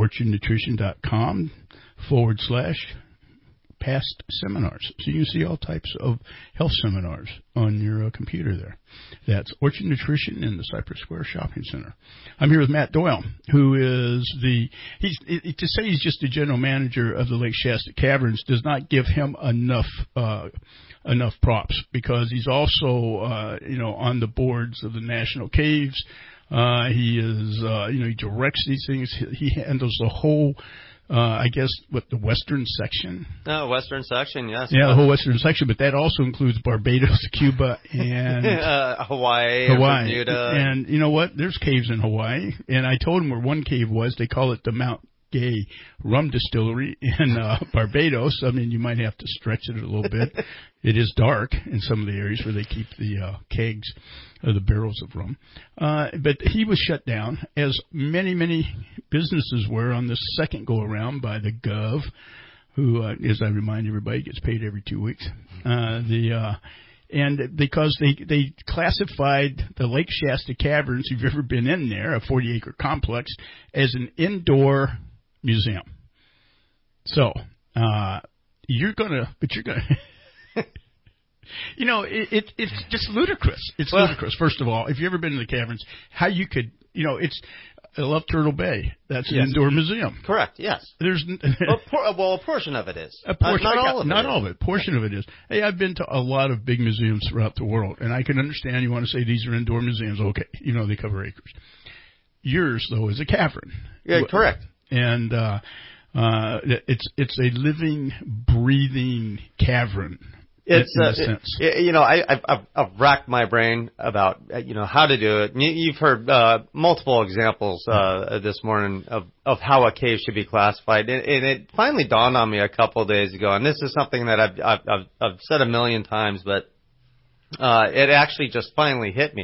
orchardnutrition.com/past seminars. So you can see all types of health seminars on your computer there. That's Orchard Nutrition in the Cypress Square Shopping Center. I'm here with Matt Doyle, who is to say he's just the general manager of the Lake Shasta Caverns does not give him enough props, because he's also, on the boards of the National Caves. He is, he directs these things. He handles the whole, the western section. No, western section, yes. Yeah, the whole western section, but that also includes Barbados, Cuba, and Hawaii. Bermuda. And you know what? There's caves in Hawaii, and I told him where one cave was. They call it the Mount Gay Rum Distillery in Barbados. I mean, you might have to stretch it a little bit. It is dark in some of the areas where they keep the kegs or the barrels of rum. But he was shut down, as many, many businesses were on this second go-around by the Gov, who, as I remind everybody, gets paid every 2 weeks. And because they classified the Lake Shasta Caverns, if you've ever been in there, a 40-acre complex, as an indoor museum. So, you're gonna it's just ludicrous. It's ludicrous. First of all, if you've ever been to the caverns, how you could, I love Turtle Bay. That's an indoor museum. Correct. Yes. There's a portion of it is. Not all of it. Portion of it is. Hey, I've been to a lot of big museums throughout the world, and I can understand you want to say these are indoor museums. Okay, they cover acres. Yours, though, is a cavern. Yeah, correct. And it's a living, breathing cavern. It's I've racked my brain about how to do it. You've heard multiple examples this morning of how a cave should be classified, and it finally dawned on me a couple of days ago. And this is something that I've said a million times, but it actually just finally hit me.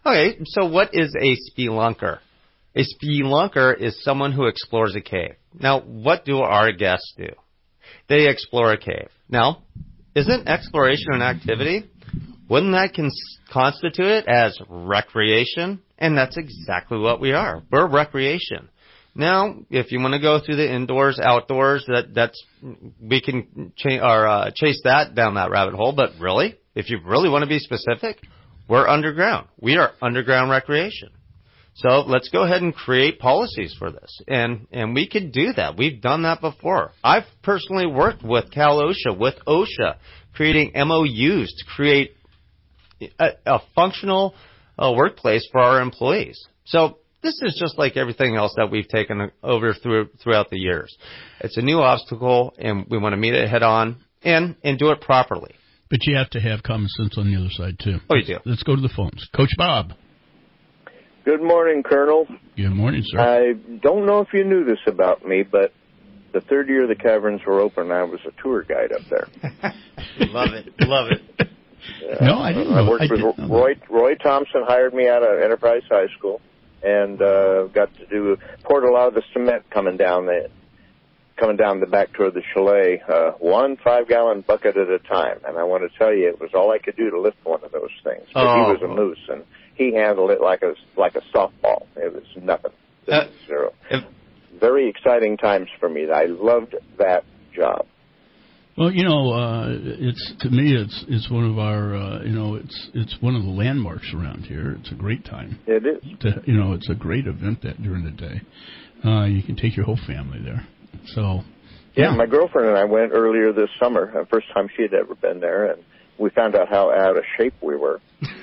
Okay, so what is a spelunker? A spelunker is someone who explores a cave. Now, what do our guests do? They explore a cave. Now, isn't exploration an activity? Wouldn't that constitute it as recreation? And that's exactly what we are. We're recreation. Now, if you want to go through the indoors, outdoors, we can chase that down that rabbit hole. But really, if you really want to be specific, we're underground. We are underground recreation. So let's go ahead and create policies for this. And we could do that. We've done that before. I've personally worked with Cal OSHA, with OSHA, creating MOUs to create a functional workplace for our employees. So this is just like everything else that we've taken over throughout the years. It's a new obstacle, and we want to meet it head on and do it properly. But you have to have common sense on the other side, too. Oh, you do. Let's go to the phones. Coach Bob. Good morning, Colonel. Good morning, sir. I don't know if you knew this about me, but the third year the caverns were open, I was a tour guide up there. Love it. Love it. No, I didn't know. I worked with Roy Thompson hired me out of Enterprise High School and got to poured a lot of the cement coming down the back toward the chalet, 1 5-gallon bucket at a time. And I want to tell you, it was all I could do to lift one of those things. But he was a moose, and he handled it like a softball. It was nothing. Zero. Very exciting times for me. I loved that job. Well, to me, it's one of our, it's one of the landmarks around here. It's a great time. It is. It's a great event during the day. You can take your whole family there. So. Yeah, my girlfriend and I went earlier this summer. The first time she had ever been there, and we found out how out of shape we were.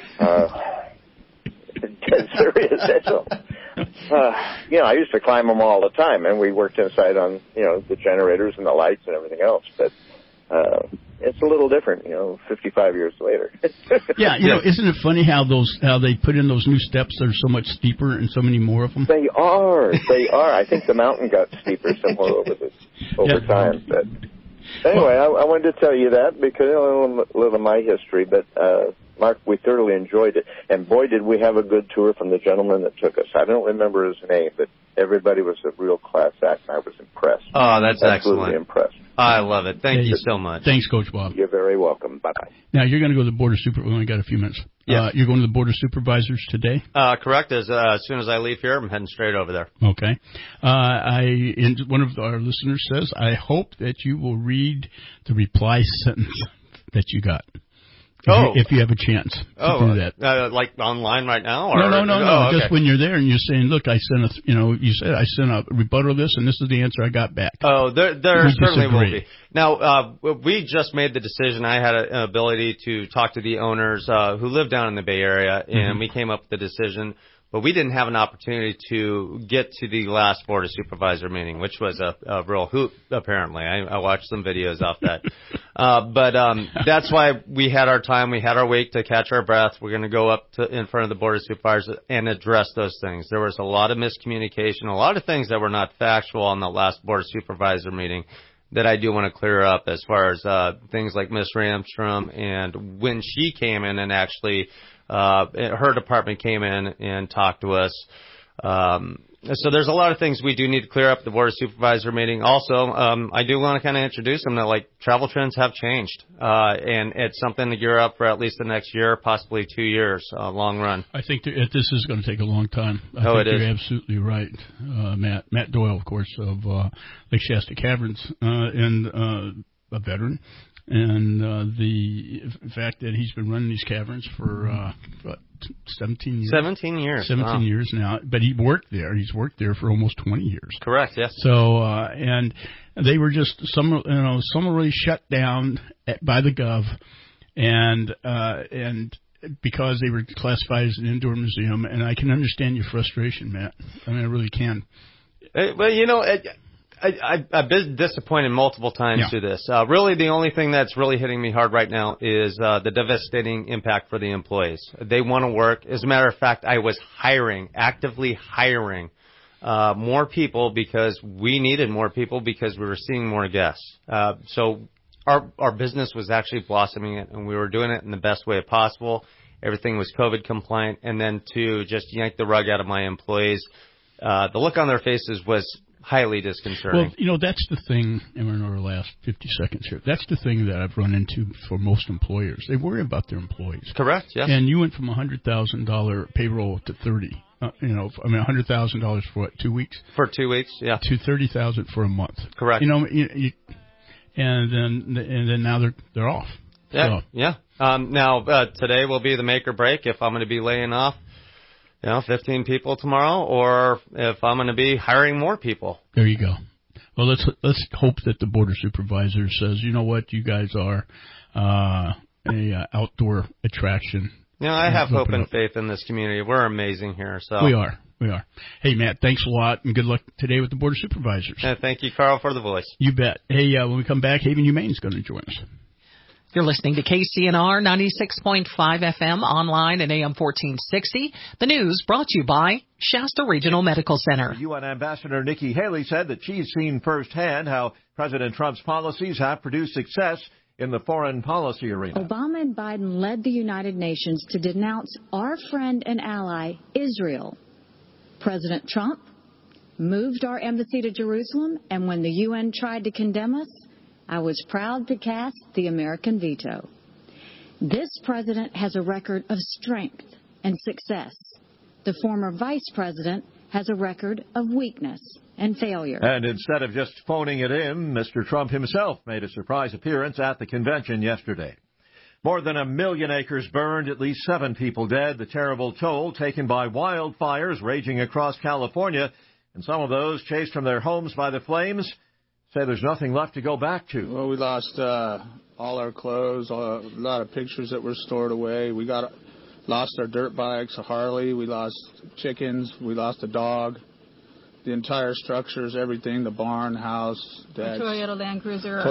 Dead serious. I used to climb them all the time, and we worked inside on, the generators and the lights and everything else. But it's a little different, 55 years later. Yeah, isn't it funny how they put in those new steps that are so much steeper and so many more of them? They are. I think the mountain got steeper somewhere over time. But anyway, I wanted to tell you that because a little of my history, but. Mark, we thoroughly enjoyed it. And boy, did we have a good tour from the gentleman that took us. I don't remember his name, but everybody was a real class act, and I was impressed. Oh, that's absolutely impressed. I love it. Thank you so much. Thanks, Coach Bob. You're very welcome. Bye-bye. Now, you're going to go to the Board of Supervisors. We only got a few minutes. Yeah. You're going to the Board of Supervisors today? Correct. As soon as I leave here, I'm heading straight over there. Okay. One of our listeners says, I hope that you will read the reply sentence that you got. If you have a chance to do that. Like online right now? Or? No. Okay. Just when you're there and you're saying, look, I sent a rebuttal of this, and this is the answer I got back. Oh, there certainly will be. Now, we just made the decision. I had an ability to talk to the owners who live down in the Bay Area, and we came up with the decision. But we didn't have an opportunity to get to the last Board of Supervisor meeting, which was a real hoot, apparently. I watched some videos off that. But that's why we had our time. We had our week to catch our breath. We're going to go up in front of the Board of Supervisors and address those things. There was a lot of miscommunication, a lot of things that were not factual on the last Board of Supervisor meeting that I do want to clear up as far as things like Ms. Ramstrom and when she came in and actually her department came in and talked to us. So there's a lot of things we do need to clear up at the Board of Supervisor meeting. Also, I do want to kind of introduce them that travel trends have changed, and it's something to gear up for at least the next year, possibly 2 years, long run. I think this is going to take a long time. I think you're absolutely right, Matt Doyle, of course, of Lake Shasta Caverns, and a veteran. And the fact that he's been running these caverns for 17 years. 17 years. 17 years now. But he worked there. He's worked there for almost 20 years. Correct, yes. So, and they were just summarily shut down by the Gov, and because they were classified as an indoor museum. And I can understand your frustration, Matt. I mean, I really can. Well, I've been disappointed multiple times through this. Really, the only thing that's really hitting me hard right now is the devastating impact for the employees. They want to work. As a matter of fact, I was actively hiring more people because we needed more people because we were seeing more guests. So our business was actually blossoming it, and we were doing it in the best way possible. everything was COVID compliant, and then to just yank the rug out of my employees. The look on their faces was highly disconcerting. Well, that's the thing, and we're in our last 50 seconds here. That's the thing that I've run into for most employers. They worry about their employees. Correct, yes. And you went from $100,000 payroll to 30. $100,000 for what, 2 weeks? For 2 weeks, yeah. To $30,000 for a month. Correct. And then now they're off. Yeah, yeah. Now today will be the make or break if I'm going to be laying off 15 people tomorrow, or if I'm going to be hiring more people. There you go. Well, let's hope that the Board of Supervisors says, you know what, you guys are a outdoor attraction. I have hope and faith in this community. We're amazing here. So We are. Hey, Matt, thanks a lot, and good luck today with the Board of Supervisors. Thank you, Carl, for the voice. You bet. Hey, when we come back, Haven Humane is going to join us. You're listening to KCNR 96.5 FM, online at AM 1460. The news brought to you by Shasta Regional Medical Center. UN Ambassador Nikki Haley said that she's seen firsthand how President Trump's policies have produced success in the foreign policy arena. Obama and Biden led the United Nations to denounce our friend and ally, Israel. President Trump moved our embassy to Jerusalem, and when the UN tried to condemn us, I was proud to cast the American veto. This president has a record of strength and success. The former vice president has a record of weakness and failure. And instead of just phoning it in, Mr. Trump himself made a surprise appearance at the convention yesterday. More than 1 million acres burned, at least 7 people dead, the terrible toll taken by wildfires raging across California, and some of those chased from their homes by the flames say there's nothing left to go back to. Well, we lost all our clothes, a lot of pictures that were stored away. We lost our dirt bikes, a Harley. We lost chickens. We lost a dog. The entire structures, everything, the barn, house, Dad's Toyota Land Cruiser.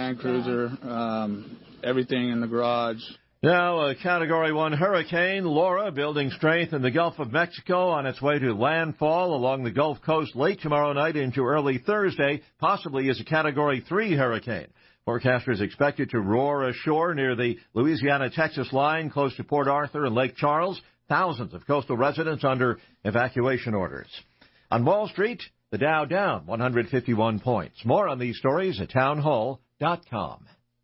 Everything in the garage. Now, a Category 1 hurricane, Laura, building strength in the Gulf of Mexico on its way to landfall along the Gulf Coast late tomorrow night into early Thursday, possibly as a Category 3 hurricane. Forecasters expect it to roar ashore near the Louisiana-Texas line close to Port Arthur and Lake Charles. Thousands of coastal residents under evacuation orders. On Wall Street, the Dow down 151 points. More on these stories at townhall.com.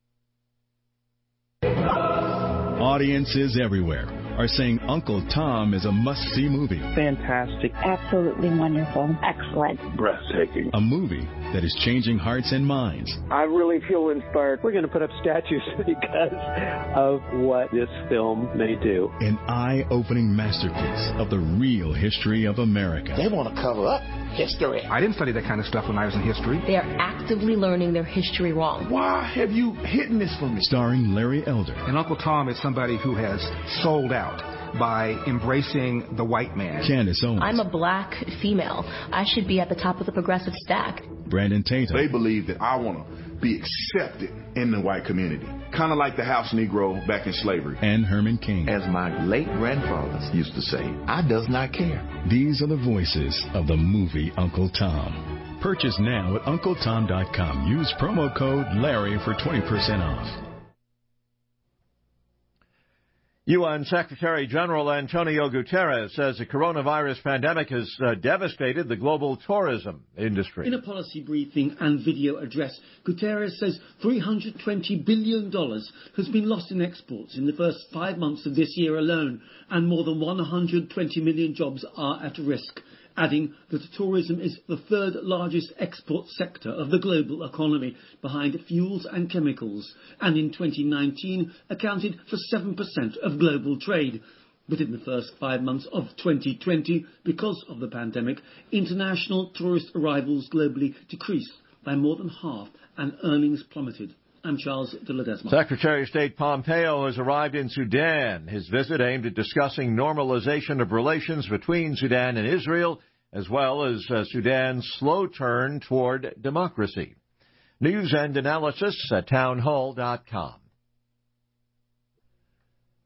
Audiences everywhere are saying Uncle Tom is a must-see movie. Fantastic. Absolutely wonderful. Excellent. Breathtaking. A movie that is changing hearts and minds. I really feel inspired. We're going to put up statues because of what this film may do. An eye-opening masterpiece of the real history of America. They want to cover up history. I didn't study that kind of stuff when I was in history. They are actively learning their history wrong. Why have you hidden this from me? Starring Larry Elder. And Uncle Tom is somebody who has sold out by embracing the white man. Candace Owens. I'm a black female. I should be at the top of the progressive stack. Brandon Tatum. They believe that I want to be accepted in the white community. Kind of like the house Negro back in slavery. And Herman King. As my late grandfathers used to say, I does not care. These are the voices of the movie Uncle Tom. Purchase now at UncleTom.com. Use promo code Larry for 20% off. UN Secretary General Antonio Guterres says the coronavirus pandemic has devastated the global tourism industry. In a policy briefing and video address, Guterres says $320 billion has been lost in exports in the first 5 months of this year alone, and more than 120 million jobs are at risk, adding that tourism is the third largest export sector of the global economy, behind fuels and chemicals, and in 2019 accounted for 7% of global trade. But in the first 5 months of 2020, because of the pandemic, international tourist arrivals globally decreased by more than half and earnings plummeted. I'm Charles de Ledesma. Secretary of State Pompeo has arrived in Sudan. His visit aimed at discussing normalization of relations between Sudan and Israel, as well as Sudan's slow turn toward democracy. News and analysis at townhall.com.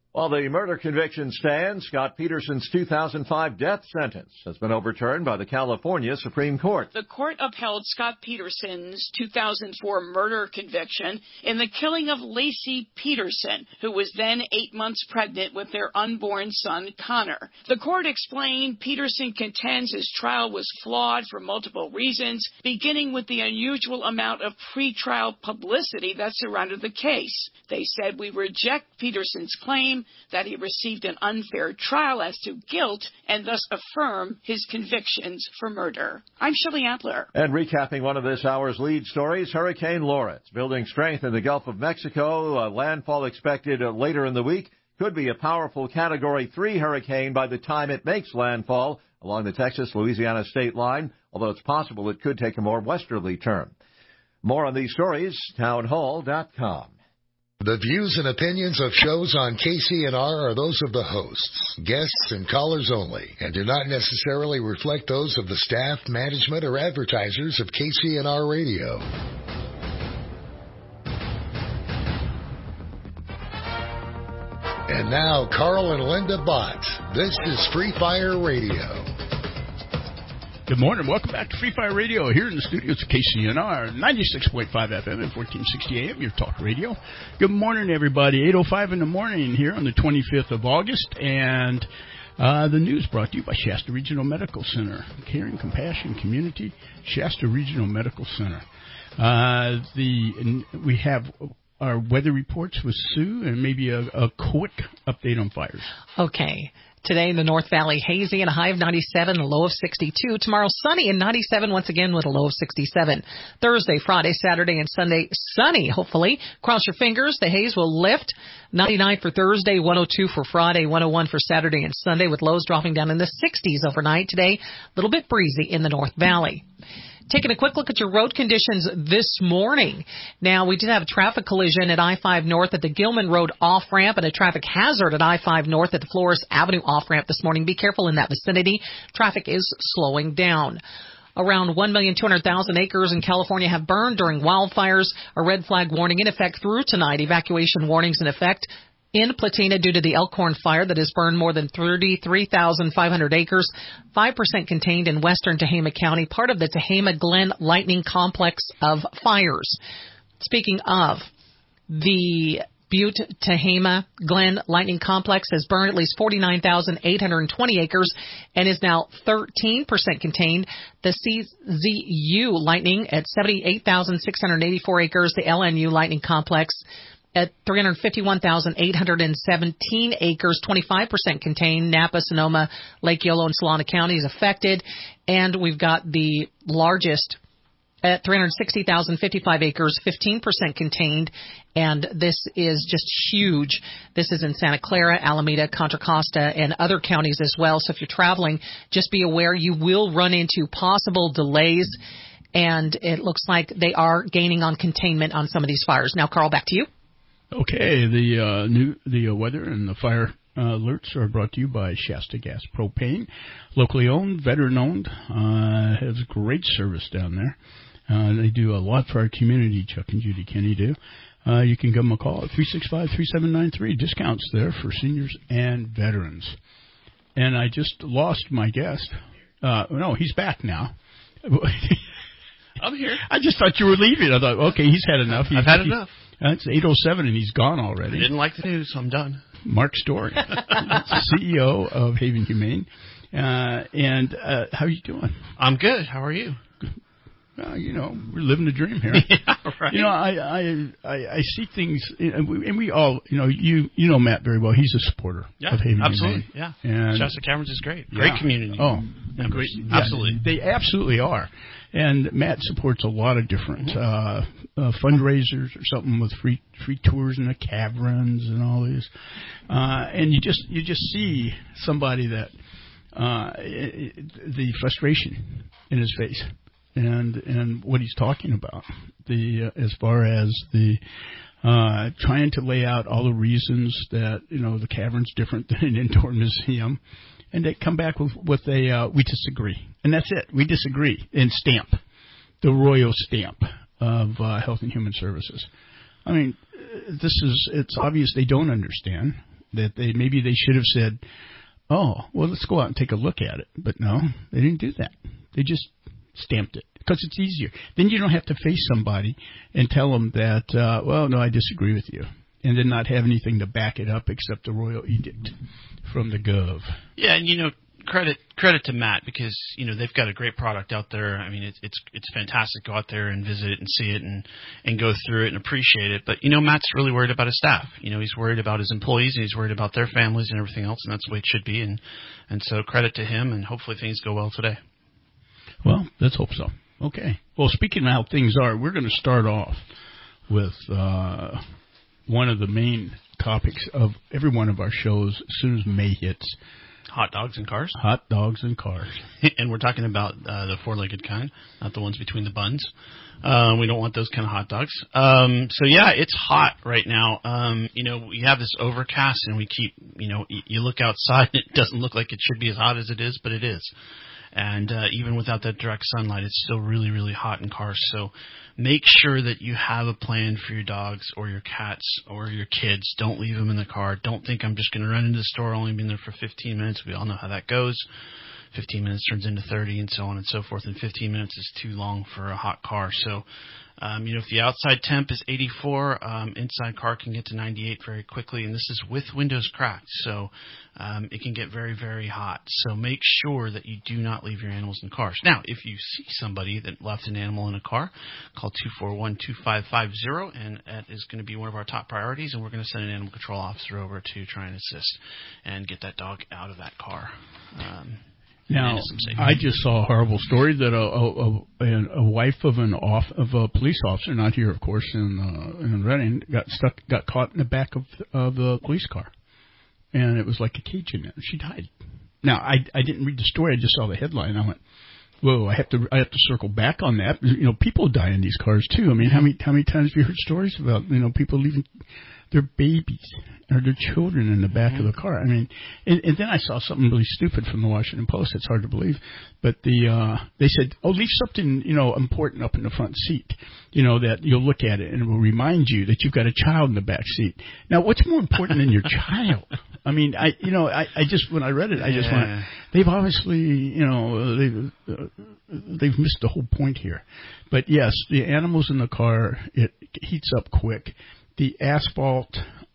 While the murder conviction stands, Scott Peterson's 2005 death sentence has been overturned by the California Supreme Court. The court upheld Scott Peterson's 2004 murder conviction in the killing of Lacey Peterson, who was then 8 months pregnant with their unborn son, Connor. The court explained Peterson contends his trial was flawed for multiple reasons, beginning with the unusual amount of pretrial publicity that surrounded the case. They said, "We reject Peterson's claim that he received an unfair trial as to guilt and thus affirm his convictions for murder." I'm Shelley Appler. And recapping one of this hour's lead stories, Hurricane Laura. It's building strength in the Gulf of Mexico. Landfall expected later in the week. Could be a powerful Category 3 hurricane by the time it makes landfall along the Texas-Louisiana state line, although it's possible it could take a more westerly turn. More on these stories, townhall.com. The views and opinions of shows on KCNR are those of the hosts, guests, and callers only, and do not necessarily reflect those of the staff, management, or advertisers of KCNR Radio. And now, Carl and Linda Bott. This is Free Fire Radio. Good morning. Welcome back to Free Fire Radio here in the studios of KCNR, 96.5 FM and 1460 AM, your talk radio. Good morning, everybody. 8:05 in the morning here on the 25th of August. And the news brought to you by Shasta Regional Medical Center. Caring, compassion, community, Shasta Regional Medical Center. We have our weather reports with Sue and maybe a quick update on fires. Okay. Today in the North Valley, hazy and a high of 97, a low of 62. Tomorrow, sunny and 97 once again with a low of 67. Thursday, Friday, Saturday, and Sunday, sunny, hopefully. Cross your fingers. The haze will lift. 99 for Thursday, 102 for Friday, 101 for Saturday and Sunday, with lows dropping down in the 60s overnight. Today, a little bit breezy in the North Valley. Taking a quick look at your road conditions this morning. Now, we did have a traffic collision at I-5 North at the Gilman Road off-ramp and a traffic hazard at I-5 North at the Flores Avenue off-ramp this morning. Be careful in that vicinity. Traffic is slowing down. Around 1,200,000 acres in California have burned during wildfires. A red flag warning in effect through tonight. Evacuation warnings in effect in Platina due to the Elkhorn fire that has burned more than 33,500 acres, 5% contained in western Tehama County, part of the Tehama-Glen Lightning Complex of fires. Speaking of, the Butte-Tehama-Glen Lightning Complex has burned at least 49,820 acres and is now 13% contained. The CZU Lightning at 78,684 acres, the LNU Lightning Complex at 351,817 acres, 25% contained. Napa, Sonoma, Lake Yolo, and Solana counties affected. And we've got the largest at 360,055 acres, 15% contained. And this is just huge. This is in Santa Clara, Alameda, Contra Costa, and other counties as well. So if you're traveling, just be aware you will run into possible delays. And it looks like they are gaining on containment on some of these fires. Now, Carl, back to you. Okay, the weather and the fire alerts are brought to you by Shasta Gas Propane, locally owned, veteran-owned, has great service down there. They do a lot for our community, Chuck and Judy Kenny do. You can give them a call at 365-3793. Discounts there for seniors and veterans. And I just lost my guest. No, he's back now. I'm here. I just thought you were leaving. I thought, okay, he's had enough. I've had enough. It's 8:07 and he's gone already. I didn't like the news, so I'm done. Mark Story, CEO of Haven Humane. And how are you doing? I'm good. How are you? We're living the dream here. Yeah, right. I see things, and we all, you know Matt very well. He's a supporter of Haven absolutely. Humane. Yeah, and Shasta Caverns is great. Great community. Oh, members. Great, absolutely. They absolutely are. And Matt supports a lot of different fundraisers or something with free tours in the caverns and all these. And you just see somebody that the frustration in his face. And what he's talking about, as far as the trying to lay out all the reasons that the cavern's different than an indoor museum, and they come back with a we disagree, and that's it. We disagree, and stamp the royal stamp of Health and Human Services. I mean, it's obvious they don't understand that maybe they should have said, oh, well, let's go out and take a look at it. But no, they didn't do that. They just stamped it because it's easier. Then you don't have to face somebody and tell them that, well, no, I disagree with you, and then not have anything to back it up except the royal edict from the Gov. Yeah, and credit to Matt, because they've got a great product out there. I mean, it's fantastic. Go out there and visit it and see it and go through it and appreciate it. But Matt's really worried about his staff. He's worried about his employees, and he's worried about their families and everything else, and that's the way it should be. And so credit to him, and hopefully things go well today. Well, let's hope so. Okay. Well, speaking of how things are, we're going to start off with one of the main topics of every one of our shows as soon as May hits. Hot dogs and cars? Hot dogs and cars. And we're talking about the four-legged kind, not the ones between the buns. We don't want those kind of hot dogs. So, yeah, it's hot right now. We have this overcast, and we keep, you look outside, it doesn't look like it should be as hot as it is, but it is. And even without that direct sunlight, it's still really, really hot in cars. So make sure that you have a plan for your dogs or your cats or your kids. Don't leave them in the car. Don't think I'm just going to run into the store, only been there for 15 minutes. We all know how that goes. 15 minutes turns into 30 and so on and so forth. And 15 minutes is too long for a hot car. So, if the outside temp is 84, inside car can get to 98 very quickly. And this is with windows cracked. So it can get very, very hot. So make sure that you do not leave your animals in cars. Now, if you see somebody that left an animal in a car, call 241-2550, and that is going to be one of our top priorities. And we're going to send an animal control officer over to try and assist and get that dog out of that car. Now, I just saw a horrible story that a wife of a police officer, not here, of course, in Reading, got caught in the back of the police car, and it was like a cage in there. She died. Now, I didn't read the story. I just saw the headline. I went, whoa! I have to circle back on that. People die in these cars too. I mean, how many times have you heard stories about people leaving their babies or their children in the back of the car? I mean, and then I saw something really stupid from the Washington Post. It's hard to believe, but they said, oh, leave something important up in the front seat, that you'll look at it and it will remind you that you've got a child in the back seat. Now, what's more important than your child? I mean, I just, when I read it, I just went, they've obviously, they've missed the whole point here. But yes, the animals in the car, it heats up quick. The asphalt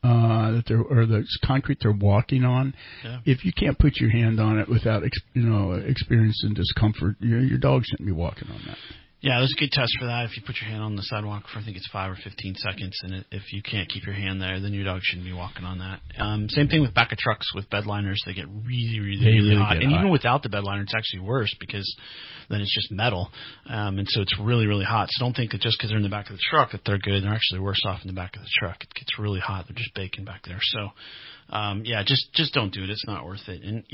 the concrete they're walking on, if you can't put your hand on it without experiencing discomfort, your dog shouldn't be walking on that. Yeah, there's a good test for that. If you put your hand on the sidewalk for, I think it's 5 or 15 seconds, and if you can't keep your hand there, then your dog shouldn't be walking on that. Same thing with back of trucks with bed liners. They get really hot. And even without the bed liner, it's actually worse because then it's just metal. And so it's really, really hot. So don't think that just because they're in the back of the truck that they're good. They're actually worse off in the back of the truck. It gets really hot. They're just baking back there. So, just don't do it. It's not worth it. And,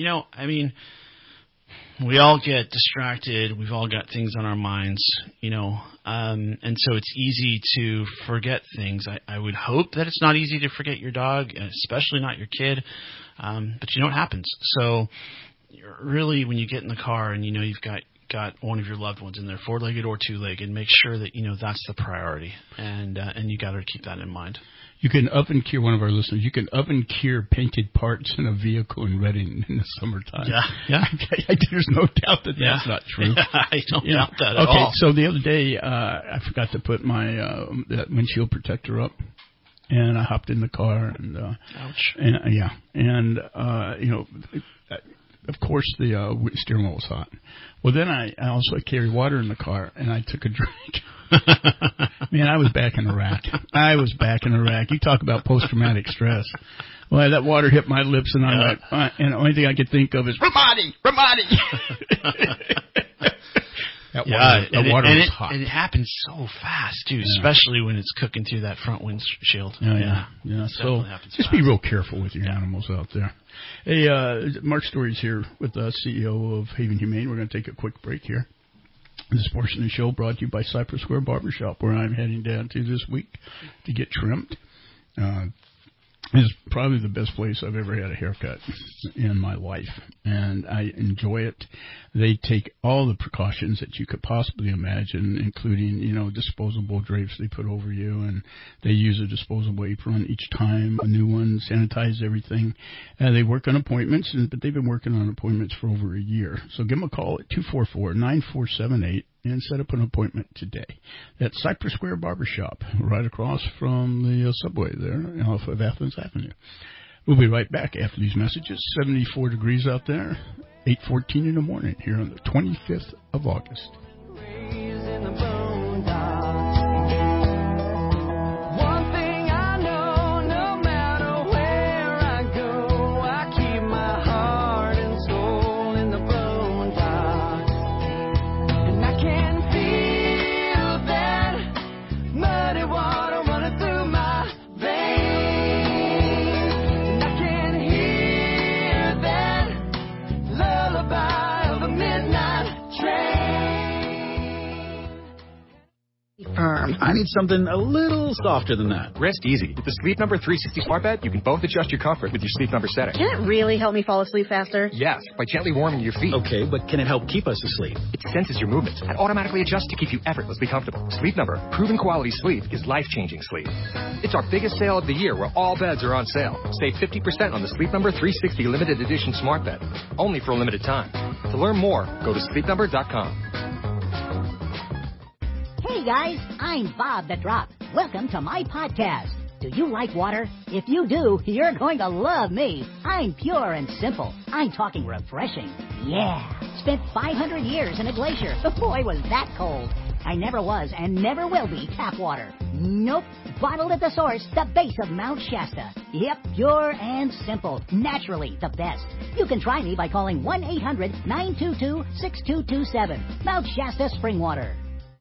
we all get distracted. We've all got things on our minds, and so it's easy to forget things. I would hope that it's not easy to forget your dog, especially not your kid, but it happens. So really, when you get in the car and you've got one of your loved ones in there, 4-legged or 2-legged, make sure that that's the priority, and you got to keep that in mind. You can oven cure, one of our listeners, you can oven cure painted parts in a vehicle in Reading in the summertime. Yeah. There's no doubt that that's not true. I don't doubt that at all. Okay, so the other day, I forgot to put my that windshield protector up, and I hopped in the car, and ouch. And of course the steering wheel was hot. Well, then I also carry water in the car, and I took a drink. Man, I was back in Iraq. You talk about post-traumatic stress. Well, that water hit my lips, and I went, and the only thing I could think of is, Ramadi! That water was hot. And it happens so fast, too, especially when it's cooking through that front windshield. Yeah. So just be real careful with your animals out there. Hey, Mark Story's here with the CEO of Haven Humane. We're going to take a quick break here. This portion of the show brought to you by Cypress Square Barbershop, where I'm heading down to this week to get trimmed. is probably the best place I've ever had a haircut in my life, and I enjoy it. They take all the precautions that you could possibly imagine, including, disposable drapes they put over you, and they use a disposable apron each time, a new one, sanitize everything. They work on appointments, but they've been working on appointments for over a year. So give them a call at 244-9478. and set up an appointment today. That's Cypress Square Barbershop, right across from the subway there off of Athens Avenue. We'll be right back after these messages. 74 degrees out there, 8:14 in the morning here on the 25th of August. I need something a little softer than that. Rest easy. With the Sleep Number 360 smart bed, you can both adjust your comfort with your Sleep Number setting. Can it really help me fall asleep faster? Yes, by gently warming your feet. Okay, but can it help keep us asleep? It senses your movements and automatically adjusts to keep you effortlessly comfortable. Sleep Number, proven quality sleep is life-changing sleep. It's our biggest sale of the year where all beds are on sale. Save 50% on the Sleep Number 360 limited edition smart bed, only for a limited time. To learn more, go to sleepnumber.com. Hey guys, I'm Bob the Drop. Welcome to my podcast. Do you like water? If you do, you're going to love me. I'm pure and simple. I'm talking refreshing. Yeah. Spent 500 years in a glacier. Boy, was that cold. I never was and never will be tap water. Nope. Bottled at the source, the base of Mount Shasta. Yep, pure and simple. Naturally the best. You can try me by calling 1-800-922-6227. Mount Shasta Spring Water.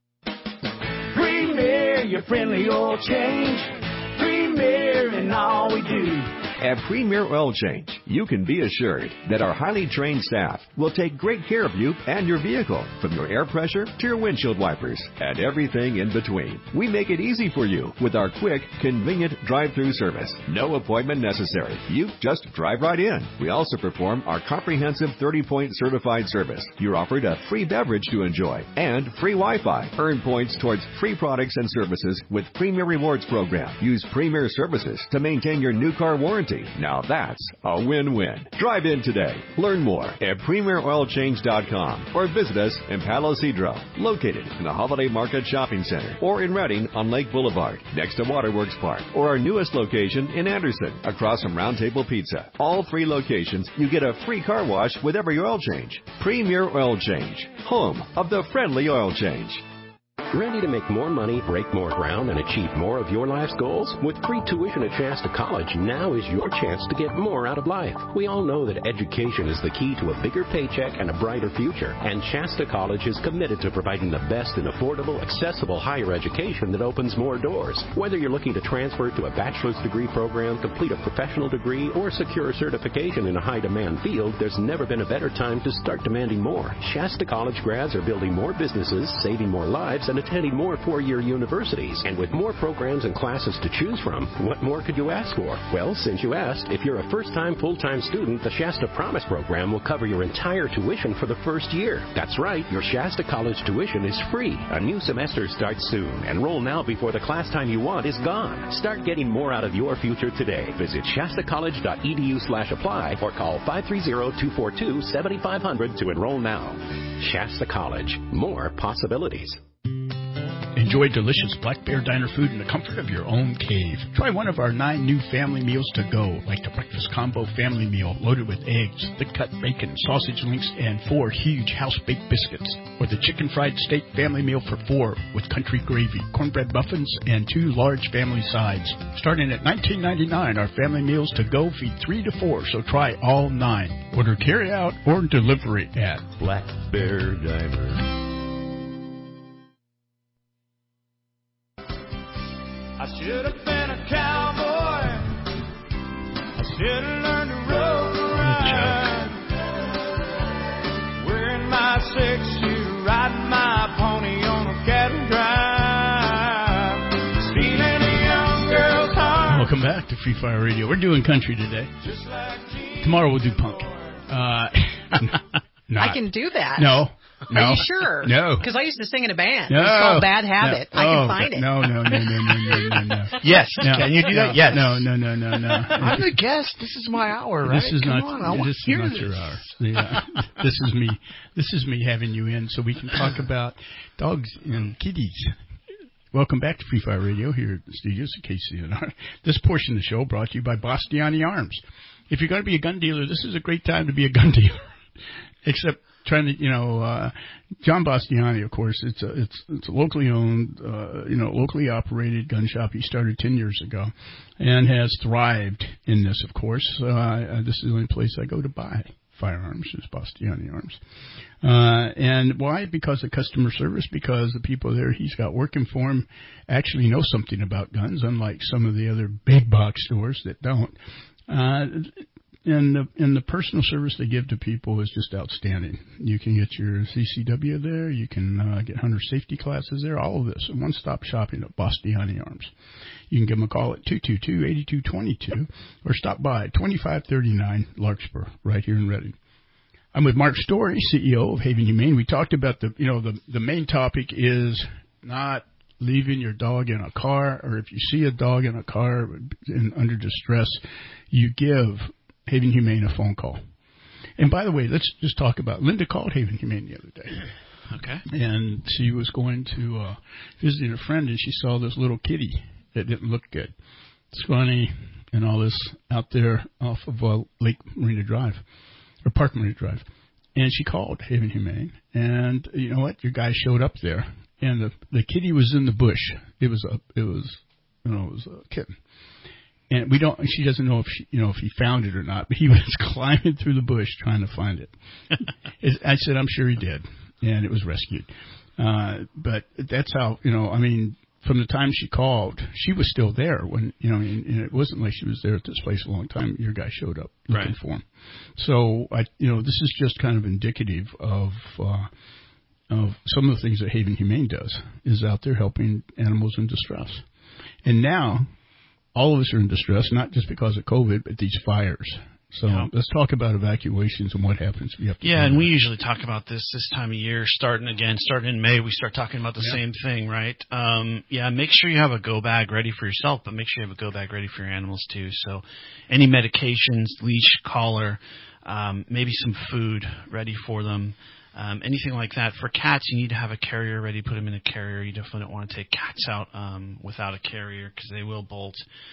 Premier, your friendly oil change. Premier in all we do. At Premier Oil Change, you can be assured that our highly trained staff will take great care of you and your vehicle, from your air pressure to your windshield wipers and everything in between. We make it easy for you with our quick, convenient drive-through service. No appointment necessary. You just drive right in. We also perform our comprehensive 30-point certified service. You're offered a free beverage to enjoy and free Wi-Fi. Earn points towards free products and services with Premier Rewards program. Use Premier services to maintain your new car warranty. Now that's a win-win. Drive in today. Learn more at PremierOilChange.com or visit us in Palo Cedro, located in the Holiday Market Shopping Center, or in Redding on Lake Boulevard, next to Waterworks Park, or our newest location in Anderson, across from Round Table Pizza. All three locations, you get a free car wash with every oil change. Premier Oil Change, home of the friendly oil change. Ready to make more money, break more ground, and achieve more of your life's goals? With free tuition at Shasta College, now is your chance to get more out of life. We all know that education is the key to a bigger paycheck and a brighter future, and Shasta College is committed to providing the best in affordable, accessible higher education that opens more doors. Whether you're looking to transfer to a bachelor's degree program, complete a professional degree, or secure a certification in a high-demand field, there's never been a better time to start demanding more. Shasta College grads are building more businesses, saving more lives, and attending more four-year universities. And with more programs and classes to choose from, what more could you ask for? Well, since you asked, if you're a first-time full-time student, the Shasta Promise program will cover your entire tuition for the first year. That's right, your Shasta College tuition is free. A new semester starts soon. Enroll now before the class time you want is gone. Start getting more out of your future today. Visit shastacollege.edu/apply or call 530-242-7500 to enroll now. Shasta College. More possibilities. Enjoy delicious Black Bear Diner food in the comfort of your own cave. Try one of our 9 new family meals to go, like the breakfast combo family meal loaded with eggs, thick-cut bacon, sausage links, and 4 huge house-baked biscuits. Or the chicken fried steak family meal for 4 with country gravy, cornbread muffins, and 2 large family sides. Starting at $19.99, our family meals to go feed 3 to 4, so try all 9. Order carry-out or delivery at Black Bear Diner. I should have been a cowboy. I should have learned to rope ride. Wearing my 6-shooter, riding my pony on a cattle drive. Stealing a young girl's heart. Welcome back. back to Free Fire Radio. We're doing country today. Tomorrow we'll do punk. I can do that. No. Are you sure? No. Because I used to sing in a band. No. It's called Bad Habit. No. I can find it. No. Yes. No. Can you do that? Yes. No. I'm the guest. This is my hour, right? This is Come not. on, I want This to is hear not your hour. This is me. This is me having you in so we can talk about dogs and kitties. Welcome back to Free Fire Radio here at the studios at KCNR. This portion of the show brought to you by Bastiani Arms. If you're going to be a gun dealer, this is a great time to be a gun dealer. Except trying to, John Bastiani, of course, it's a locally owned, locally operated gun shop. He started 10 years ago and has thrived in this, of course. This is the only place I go to buy firearms is Bastiani Arms. And why? Because of customer service, because the people there he's got working for him actually know something about guns, unlike some of the other big box stores that don't. And the personal service they give to people is just outstanding. You can get your CCW there. You can get hunter safety classes there. All of this in one-stop shopping at Bastiani Arms. You can give them a call at 222-8222 or stop by at 2539 Larkspur right here in Reading. I'm with Mark Story, CEO of Haven Humane. We talked about the main topic is not leaving your dog in a car, or if you see a dog in a car under distress, you give Haven Humane a phone call. And by the way, let's just talk about Linda called Haven Humane the other day. Okay. And she was going to visit a friend, and she saw this little kitty that didn't look good. Scrawny and all this out there off of Lake Marina Drive, or Park Marina Drive. And she called Haven Humane, and you know what? Your guy showed up there, and the kitty was in the bush. It was a kitten. And she doesn't know if he found it or not, but he was climbing through the bush trying to find it. I said, I'm sure he did. And it was rescued. But that's how, from the time she called, she was still there when, and it wasn't like she was there at this place a long time. Your guy showed up looking for him. So, this is just kind of indicative of some of the things that Haven Humane does, is out there helping animals in distress. And now, all of us are in distress, not just because of COVID, but these fires. So let's talk about evacuations and what happens if you have to. Yeah, and we usually talk about this time of year, starting in May. We start talking about the same thing, right? Make sure you have a go bag ready for yourself, but make sure you have a go bag ready for your animals too. So any medications, leash, collar, maybe some food ready for them. Anything like that. For cats, you need to have a carrier ready. Put them in a carrier. You definitely don't want to take cats out without a carrier because they will bolt.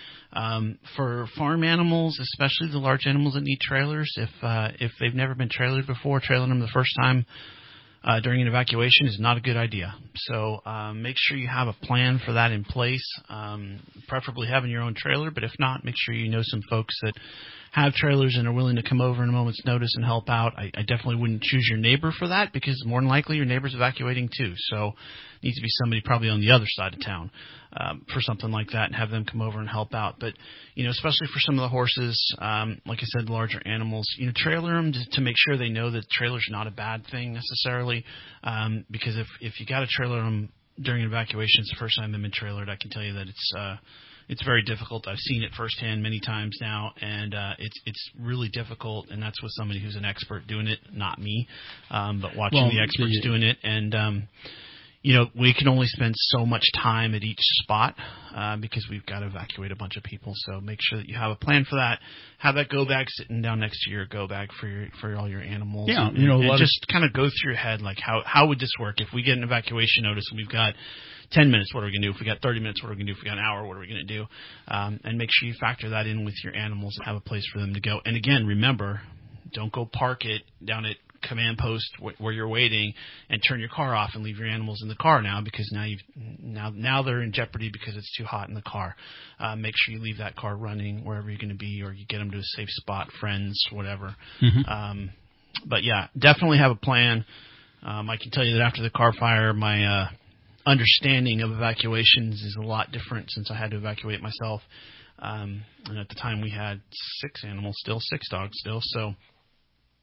For farm animals, especially the large animals that need trailers, if they've never been trailered before, trailing them the first time during an evacuation is not a good idea. So make sure you have a plan for that in place, preferably having your own trailer. But if not, make sure you know some folks that have trailers and are willing to come over in a moment's notice and help out. I definitely wouldn't choose your neighbor for that because more than likely your neighbor's evacuating too. So it needs to be somebody probably on the other side of town for something like that and have them come over and help out. But, especially for some of the horses, like I said, the larger animals, trailer them to make sure they know that the trailer's not a bad thing necessarily because if you got to trailer them during an evacuation, it's the first time they've been trailered, I can tell you that it's very difficult. I've seen it firsthand many times now, and it's really difficult, and that's with somebody who's an expert doing it, not me, but watching the experts doing it. And, we can only spend so much time at each spot because we've got to evacuate a bunch of people. So make sure that you have a plan for that. Have that go bag sitting down next to your go bag for all your animals. Yeah, and just kind of go through your head, like how would this work? If we get an evacuation notice and we've got 10 minutes, what are we going to do? If we got 30 minutes, what are we going to do? If we got an hour, what are we going to do? And make sure you factor that in with your animals and have a place for them to go. And again, remember, don't go park it down at command post where you're waiting and turn your car off and leave your animals in the car now because now they're in jeopardy because it's too hot in the car. Make sure you leave that car running wherever you're going to be or you get them to a safe spot, friends, whatever. Mm-hmm. But yeah, definitely have a plan. I can tell you that after the car fire, my understanding of evacuations is a lot different since I had to evacuate myself. And at the time we had 6 dogs still. So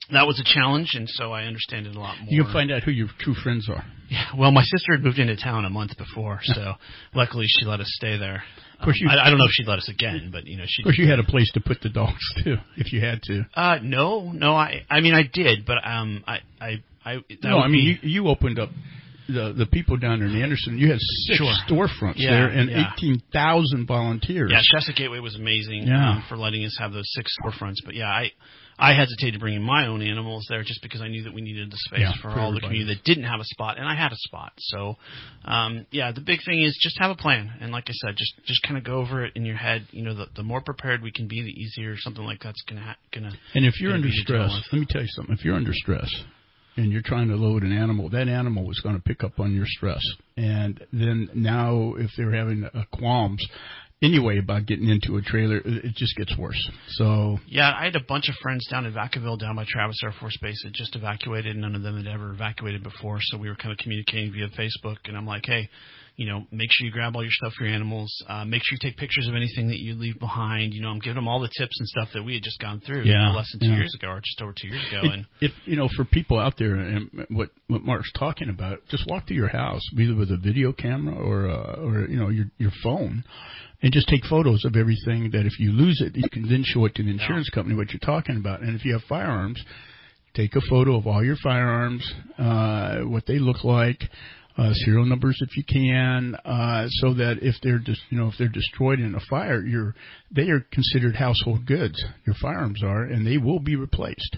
that was a challenge, and so I understand it a lot more. You can find out who your true friends are. Yeah, well, my sister had moved into town a month before, so luckily she let us stay there. Of course, I don't know if she'd let us again, but she. Of course, you had a place to put the dogs too, if you had to. No, I mean I did, but you opened up the people down there in Anderson. You had 6 storefronts there and 18,000 volunteers. Yeah, Shasta Gateway was amazing for letting us have those 6 storefronts. But I hesitated bringing my own animals there just because I knew that we needed the space for all the community that didn't have a spot, and I had a spot. So, the big thing is just have a plan, and like I said, just kind of go over it in your head. The more prepared we can be, the easier something like that's gonna. And if you're under stress, let me tell you something. If you're under stress and you're trying to load an animal, that animal is going to pick up on your stress. And then now, if they're having qualms anyway about getting into a trailer, it just gets worse. So I had a bunch of friends down in Vacaville, down by Travis Air Force Base, that just evacuated. None of them had ever evacuated before, so we were kind of communicating via Facebook. And I'm like, hey, make sure you grab all your stuff for your animals. Make sure you take pictures of anything that you leave behind. I'm giving them all the tips and stuff that we had just gone through less than 2 years ago, or just over 2 years ago. For people out there, and what Mark's talking about, just walk to your house, either with a video camera or your phone, and just take photos of everything. That if you lose it, you can then show it to the insurance company what you're talking about. And if you have firearms, take a photo of all your firearms, what they look like. Serial numbers if you can, so that if they're if they're destroyed in a fire, they are considered household goods. Your firearms are, and they will be replaced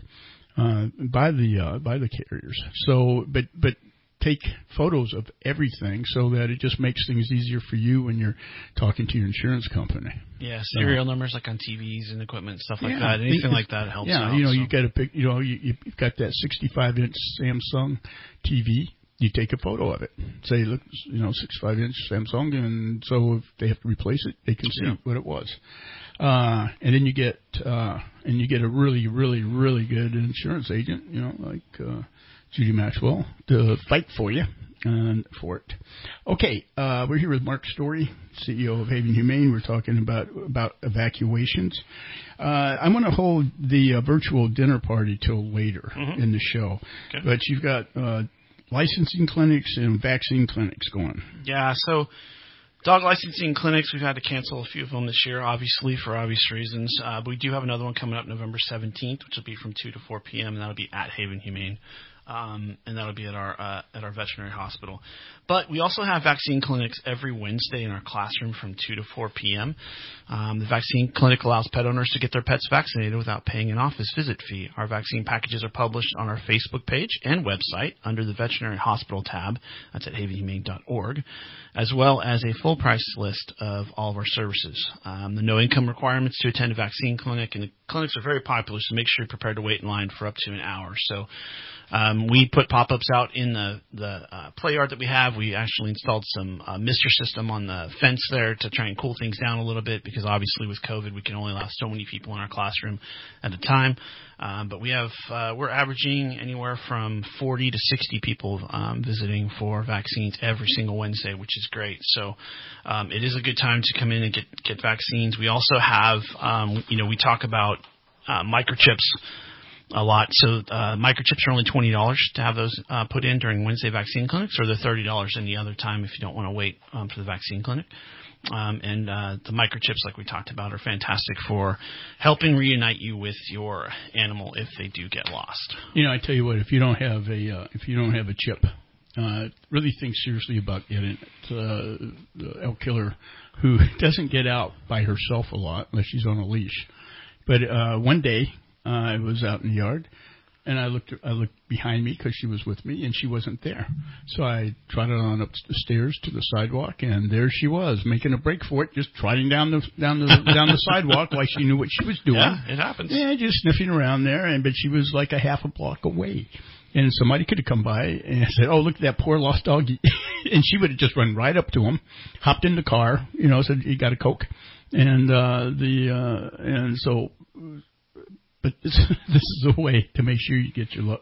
by the carriers. So, but take photos of everything so that it just makes things easier for you when you're talking to your insurance company. Yeah, serial numbers like on TVs and equipment, stuff like that. Anything like that helps. Yeah, out, you got to pick. You've got that 65-inch Samsung TV. You take a photo of it. Say, look, 65-inch Samsung, and so if they have to replace it, they can see what it was. And then you get a really, really, really good insurance agent, like Judy Maxwell, to fight for you and for it. Okay, we're here with Mark Story, CEO of Haven Humane. We're talking about evacuations. I'm going to hold the virtual dinner party till later in the show, but you've got licensing clinics and vaccine clinics going. Yeah, so dog licensing clinics, we've had to cancel a few of them this year, obviously, for obvious reasons. But we do have another one coming up November 17th, which will be from 2 to 4 p.m., and that'll be at Haven Humane. And that'll be at our veterinary hospital. But we also have vaccine clinics every Wednesday in our classroom from 2 to 4 p.m. The vaccine clinic allows pet owners to get their pets vaccinated without paying an office visit fee. Our vaccine packages are published on our Facebook page and website under the veterinary hospital tab. That's at havenhumane.org, as well as a full price list of all of our services. The no income requirements to attend a vaccine clinic, and the clinics are very popular, so make sure you're prepared to wait in line for up to an hour. So we put pop-ups out in the play yard that we have. We actually installed some mister system on the fence there to try and cool things down a little bit, because obviously with COVID we can only allow so many people in our classroom at a time. But we're averaging anywhere from 40 to 60 people visiting for vaccines every single Wednesday, which is great. So it is a good time to come in and get vaccines. We also have, we talk about microchips a lot. So microchips are only $20 to have those put in during Wednesday vaccine clinics, or they're $30 any other time if you don't want to wait for the vaccine clinic. And the microchips, like we talked about, are fantastic for helping reunite you with your animal if they do get lost. I tell you what, if you don't have a chip, really think seriously about getting it. The elk killer who doesn't get out by herself a lot unless she's on a leash. But one day I was out in the yard, and I looked behind me because she was with me, and she wasn't there. So I trotted on up the stairs to the sidewalk, and there she was, making a break for it, just trotting down the sidewalk like she knew what she was doing. Yeah, it happens. Yeah, just sniffing around there, but she was like a half a block away. And somebody could have come by and said, "Oh, look at that poor lost doggy," and she would have just run right up to him, hopped in the car, said, "You got a Coke," and so. But this is a way to make sure you get your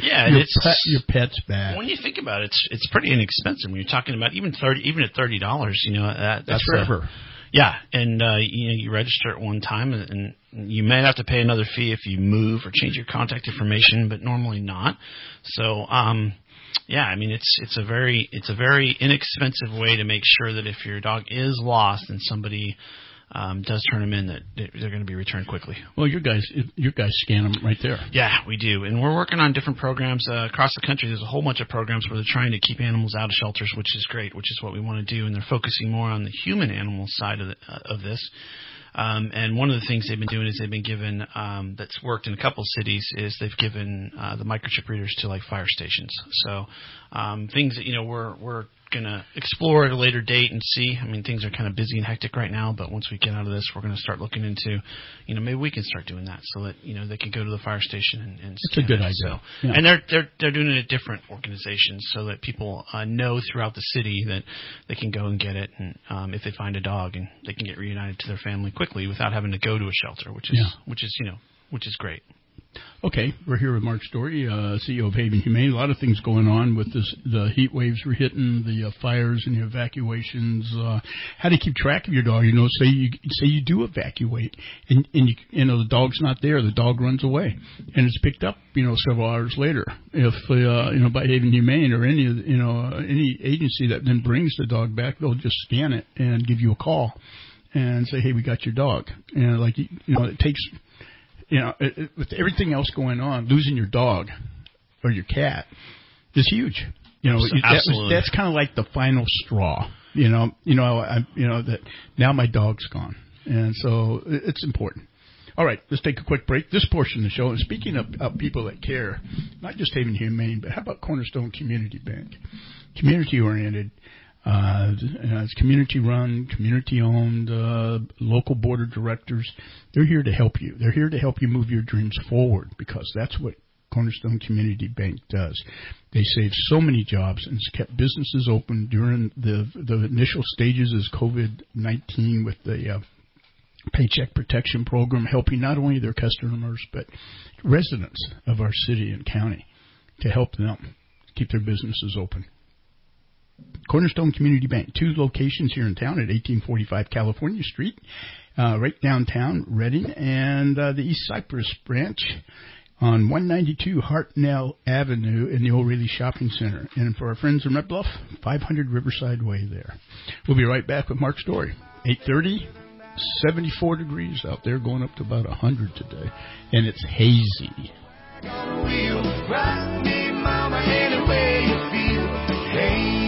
pets back. When you think about it, it's pretty inexpensive. When you're talking about even at $30, that's forever. Yeah, and you register at one time, and you may have to pay another fee if you move or change your contact information, but normally not. So, yeah, I mean it's a very inexpensive way to make sure that if your dog is lost and somebody does turn them in, that they're going to be returned quickly. Well, you guys scan them right there. Yeah, we do, and we're working on different programs across the country. There's a whole bunch of programs where they're trying to keep animals out of shelters, which is great, which is what we want to do, and they're focusing more on the human animal side of this. And one of the things they've been doing is they've been given that's worked in a couple of cities is they've given the microchip readers to like fire stations. So things that we're going to explore at a later date and see. I mean, things are kind of busy and hectic right now, but once we get out of this, we're going to start looking into, maybe we can start doing that so that they can go to the fire station and it's a good idea. So, yeah. And they're doing it at different organizations so that people know throughout the city that they can go and get it, and if they find a dog, and they can get reunited to their family quickly without having to go to a shelter, which is great. Okay, we're here with Mark Story, CEO of Haven Humane. A lot of things going on with this, the heat waves we're hitting, the fires and the evacuations. How do you keep track of your dog? Say you do evacuate, and the dog's not there. The dog runs away, and it's picked up, several hours later. If by Haven Humane or any agency that then brings the dog back, they'll just scan it and give you a call and say, hey, we got your dog. And it takes. With everything else going on, losing your dog or your cat is huge. Absolutely. That's kind of like the final straw. That now my dog's gone, and so it's important. All right, let's take a quick break. This portion of the show, and speaking of people that care, not just Haven Humane, but how about Cornerstone Community Bank? Community-oriented. It's community-run, community-owned, local board of directors. They're here to help you. They're here to help you move your dreams forward, because that's what Cornerstone Community Bank does. They save so many jobs and kept businesses open during the initial stages of COVID-19 with the Paycheck Protection Program, helping not only their customers but residents of our city and county to help them keep their businesses open. Cornerstone Community Bank, 2 locations here in town at 1845 California Street, right downtown Redding, and the East Cypress branch on 192 Hartnell Avenue in the O'Reilly Shopping Center. And for our friends in Red Bluff, 500 Riverside Way there. We'll be right back with Mark Story. 8:30, 74 degrees out there, going up to about 100 today, and it's hazy. Rock me, mama, any way you feel. Hey.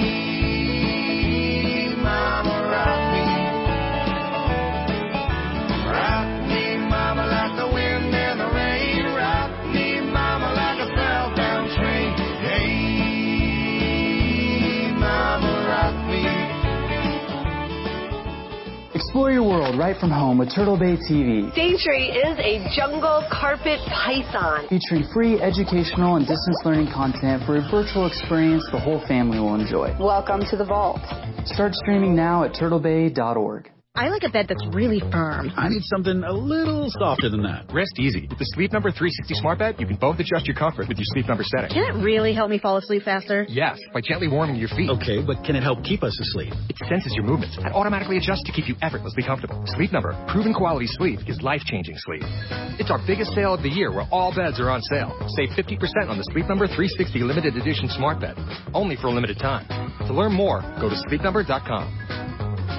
Explore your world right from home with Turtle Bay TV. Daintree is a jungle carpet python. Featuring free educational and distance learning content for a virtual experience the whole family will enjoy. Welcome to the vault. Start streaming now at turtlebay.org. I like a bed that's really firm. I need something a little softer than that. Rest easy. With the Sleep Number 360 Smart Bed, you can both adjust your comfort with your Sleep Number setting. Can it really help me fall asleep faster? Yes, by gently warming your feet. Okay, but can it help keep us asleep? It senses your movements and automatically adjusts to keep you effortlessly comfortable. Sleep Number, proven quality sleep is life-changing sleep. It's our biggest sale of the year where all beds are on sale. Save 50% on the Sleep Number 360 limited edition Smart Bed. Only for a limited time. To learn more, go to sleepnumber.com.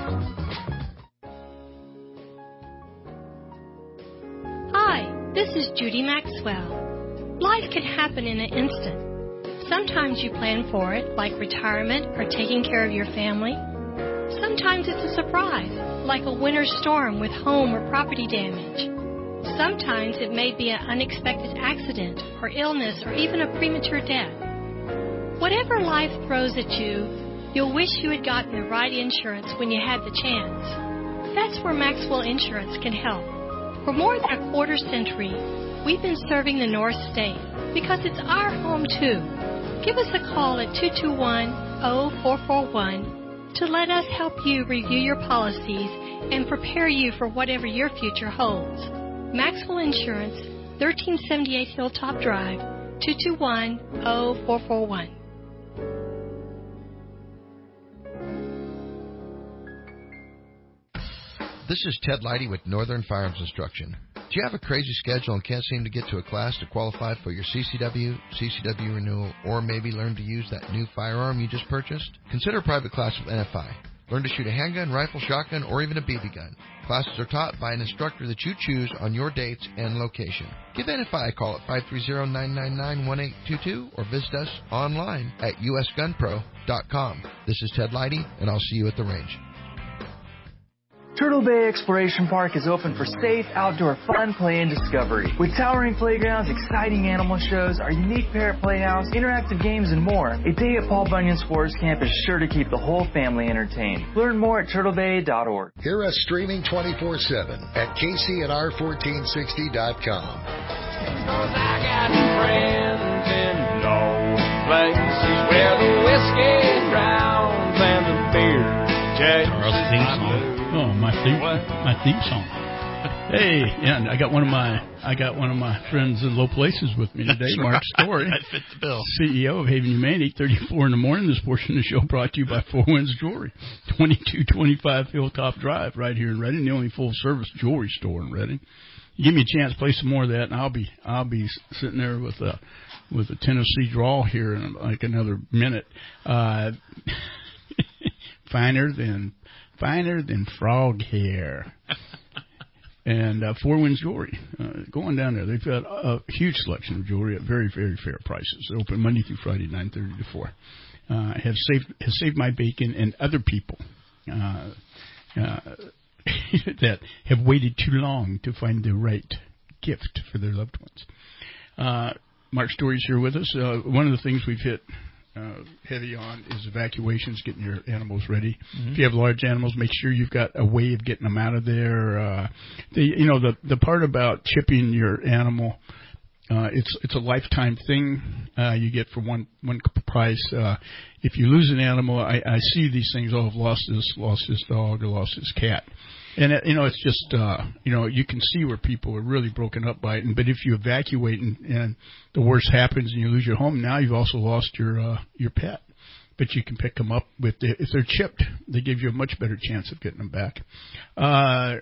This is Judy Maxwell. Life can happen in an instant. Sometimes you plan for it, like retirement or taking care of your family. Sometimes it's a surprise, like a winter storm with home or property damage. Sometimes it may be an unexpected accident or illness or even a premature death. Whatever life throws at you, you'll wish you had gotten the right insurance when you had the chance. That's where Maxwell Insurance can help. For more than a quarter century, we've been serving the North State because it's our home, too. Give us a call at 221-0441 to let us help you review your policies and prepare you for whatever your future holds. Maxwell Insurance, 1378 Hilltop Drive, 221-0441. This is Ted Leidy with Northern Firearms Instruction. Do you have a crazy schedule and can't seem to get to a class to qualify for your CCW renewal, or maybe learn to use that new firearm you just purchased? Consider a private class with NFI. Learn to shoot a handgun, rifle, shotgun, or even a BB gun. Classes are taught by an instructor that you choose on your dates and location. Give NFI a call at 530-999-1822 or visit us online at usgunpro.com. This is Ted Leidy, and I'll see you at the range. Turtle Bay Exploration Park is open for safe, outdoor fun, play, and discovery. With towering playgrounds, exciting animal shows, our unique parrot playhouse, interactive games, and more, a day at Paul Bunyan's Forest Camp is sure to keep the whole family entertained. Learn more at turtlebay.org. Hear us streaming 24/7 at KCNR1460.com. I got friends in low places where the whiskey drowns and the beer chases. Oh, my theme song. Hey, and I got one of my friends in low places with me today, Mark Story. That fits the bill. CEO of Haven Humane, 8:34 in the morning. This portion of the show brought to you by Four Winds Jewelry, 2225 Hilltop Drive, right here in Reading, the only full-service jewelry store in Reading. You give me a chance to play some more of that, and I'll be sitting there with a Tennessee drawl here in like another minute. Finer than frog hair. And Four Winds Jewelry, going down there, they've got a huge selection of jewelry at very, very fair prices. They're open Monday through Friday, 9:30 to 4. Has saved my bacon and other people that have waited too long to find the right gift for their loved ones. Mark Story's here with us. One of the things we've hit heavy on is evacuations, getting your animals ready. Mm-hmm. If you have large animals, make sure you've got a way of getting them out of there. The part about chipping your animal, it's a lifetime thing. You get for one price. If you lose an animal, I see these things. Oh, I've lost this dog or lost this cat. And, it's just, you can see where people are really broken up by it. But if you evacuate and the worst happens and you lose your home, now you've also lost your pet. But you can pick them up if they're chipped, they give you a much better chance of getting them back. I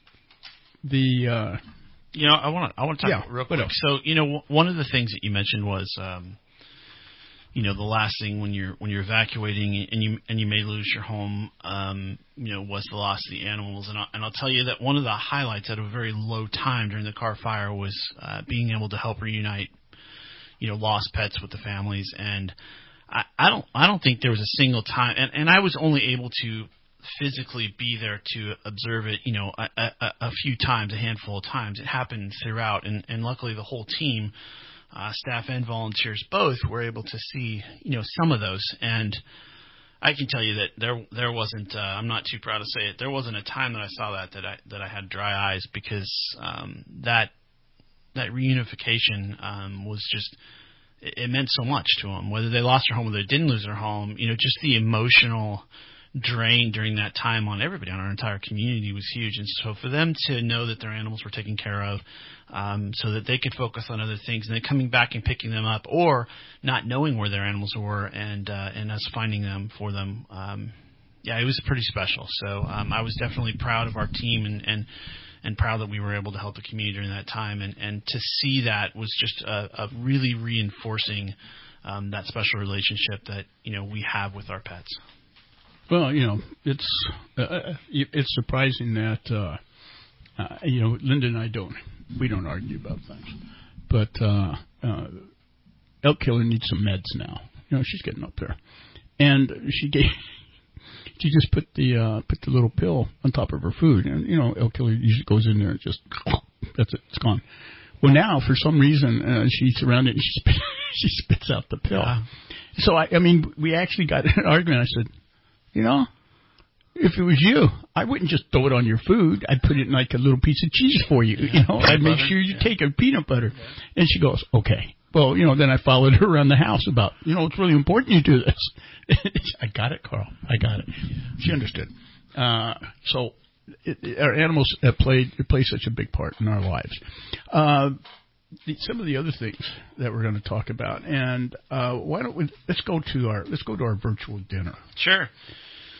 want to talk real quick. So, one of the things that you mentioned was, the last thing when you're evacuating and you may lose your home, was the loss of the animals. And I'll tell you that one of the highlights at a very low time during the Carr fire was being able to help reunite, lost pets with the families. And I don't think there was a single time, and I was only able to physically be there to observe it, a few times, a handful of times. It happened throughout, and luckily the whole team, staff and volunteers both, were able to see, some of those. And I can tell you that there wasn't, I'm not too proud to say it, there wasn't a time that I saw that I had dry eyes, because that reunification was just, it meant so much to them, whether they lost their home or they didn't lose their home. Just the emotional drain during that time on everybody, on our entire community, was huge. And so for them to know that their animals were taken care of, so that they could focus on other things, and then coming back and picking them up, or not knowing where their animals were, and us finding them for them, it was pretty special. So I was definitely proud of our team, and proud that we were able to help the community during that time, and to see that was just a really reinforcing that special relationship that we have with our pets. Well, it's surprising that Linda and I don't argue about things, but Elk Killer needs some meds now. She's getting up there, and she just put the little pill on top of her food, and Elk Killer usually goes in there and just that's it, it's gone. Well, now for some reason she's around it and she spits out the pill. Yeah. So we actually got in an argument. I said, if it was you, I wouldn't just throw it on your food. I'd put it in like a little piece of cheese for you. I'd make sure you take a peanut butter. And she goes, okay. Well, then I followed her around the house about, it's really important you do this. I got it, Carl. I got it. She understood. So our animals play such a big part in our lives. Some of the other things that we're going to talk about, and why don't we let's go to our virtual dinner. Sure.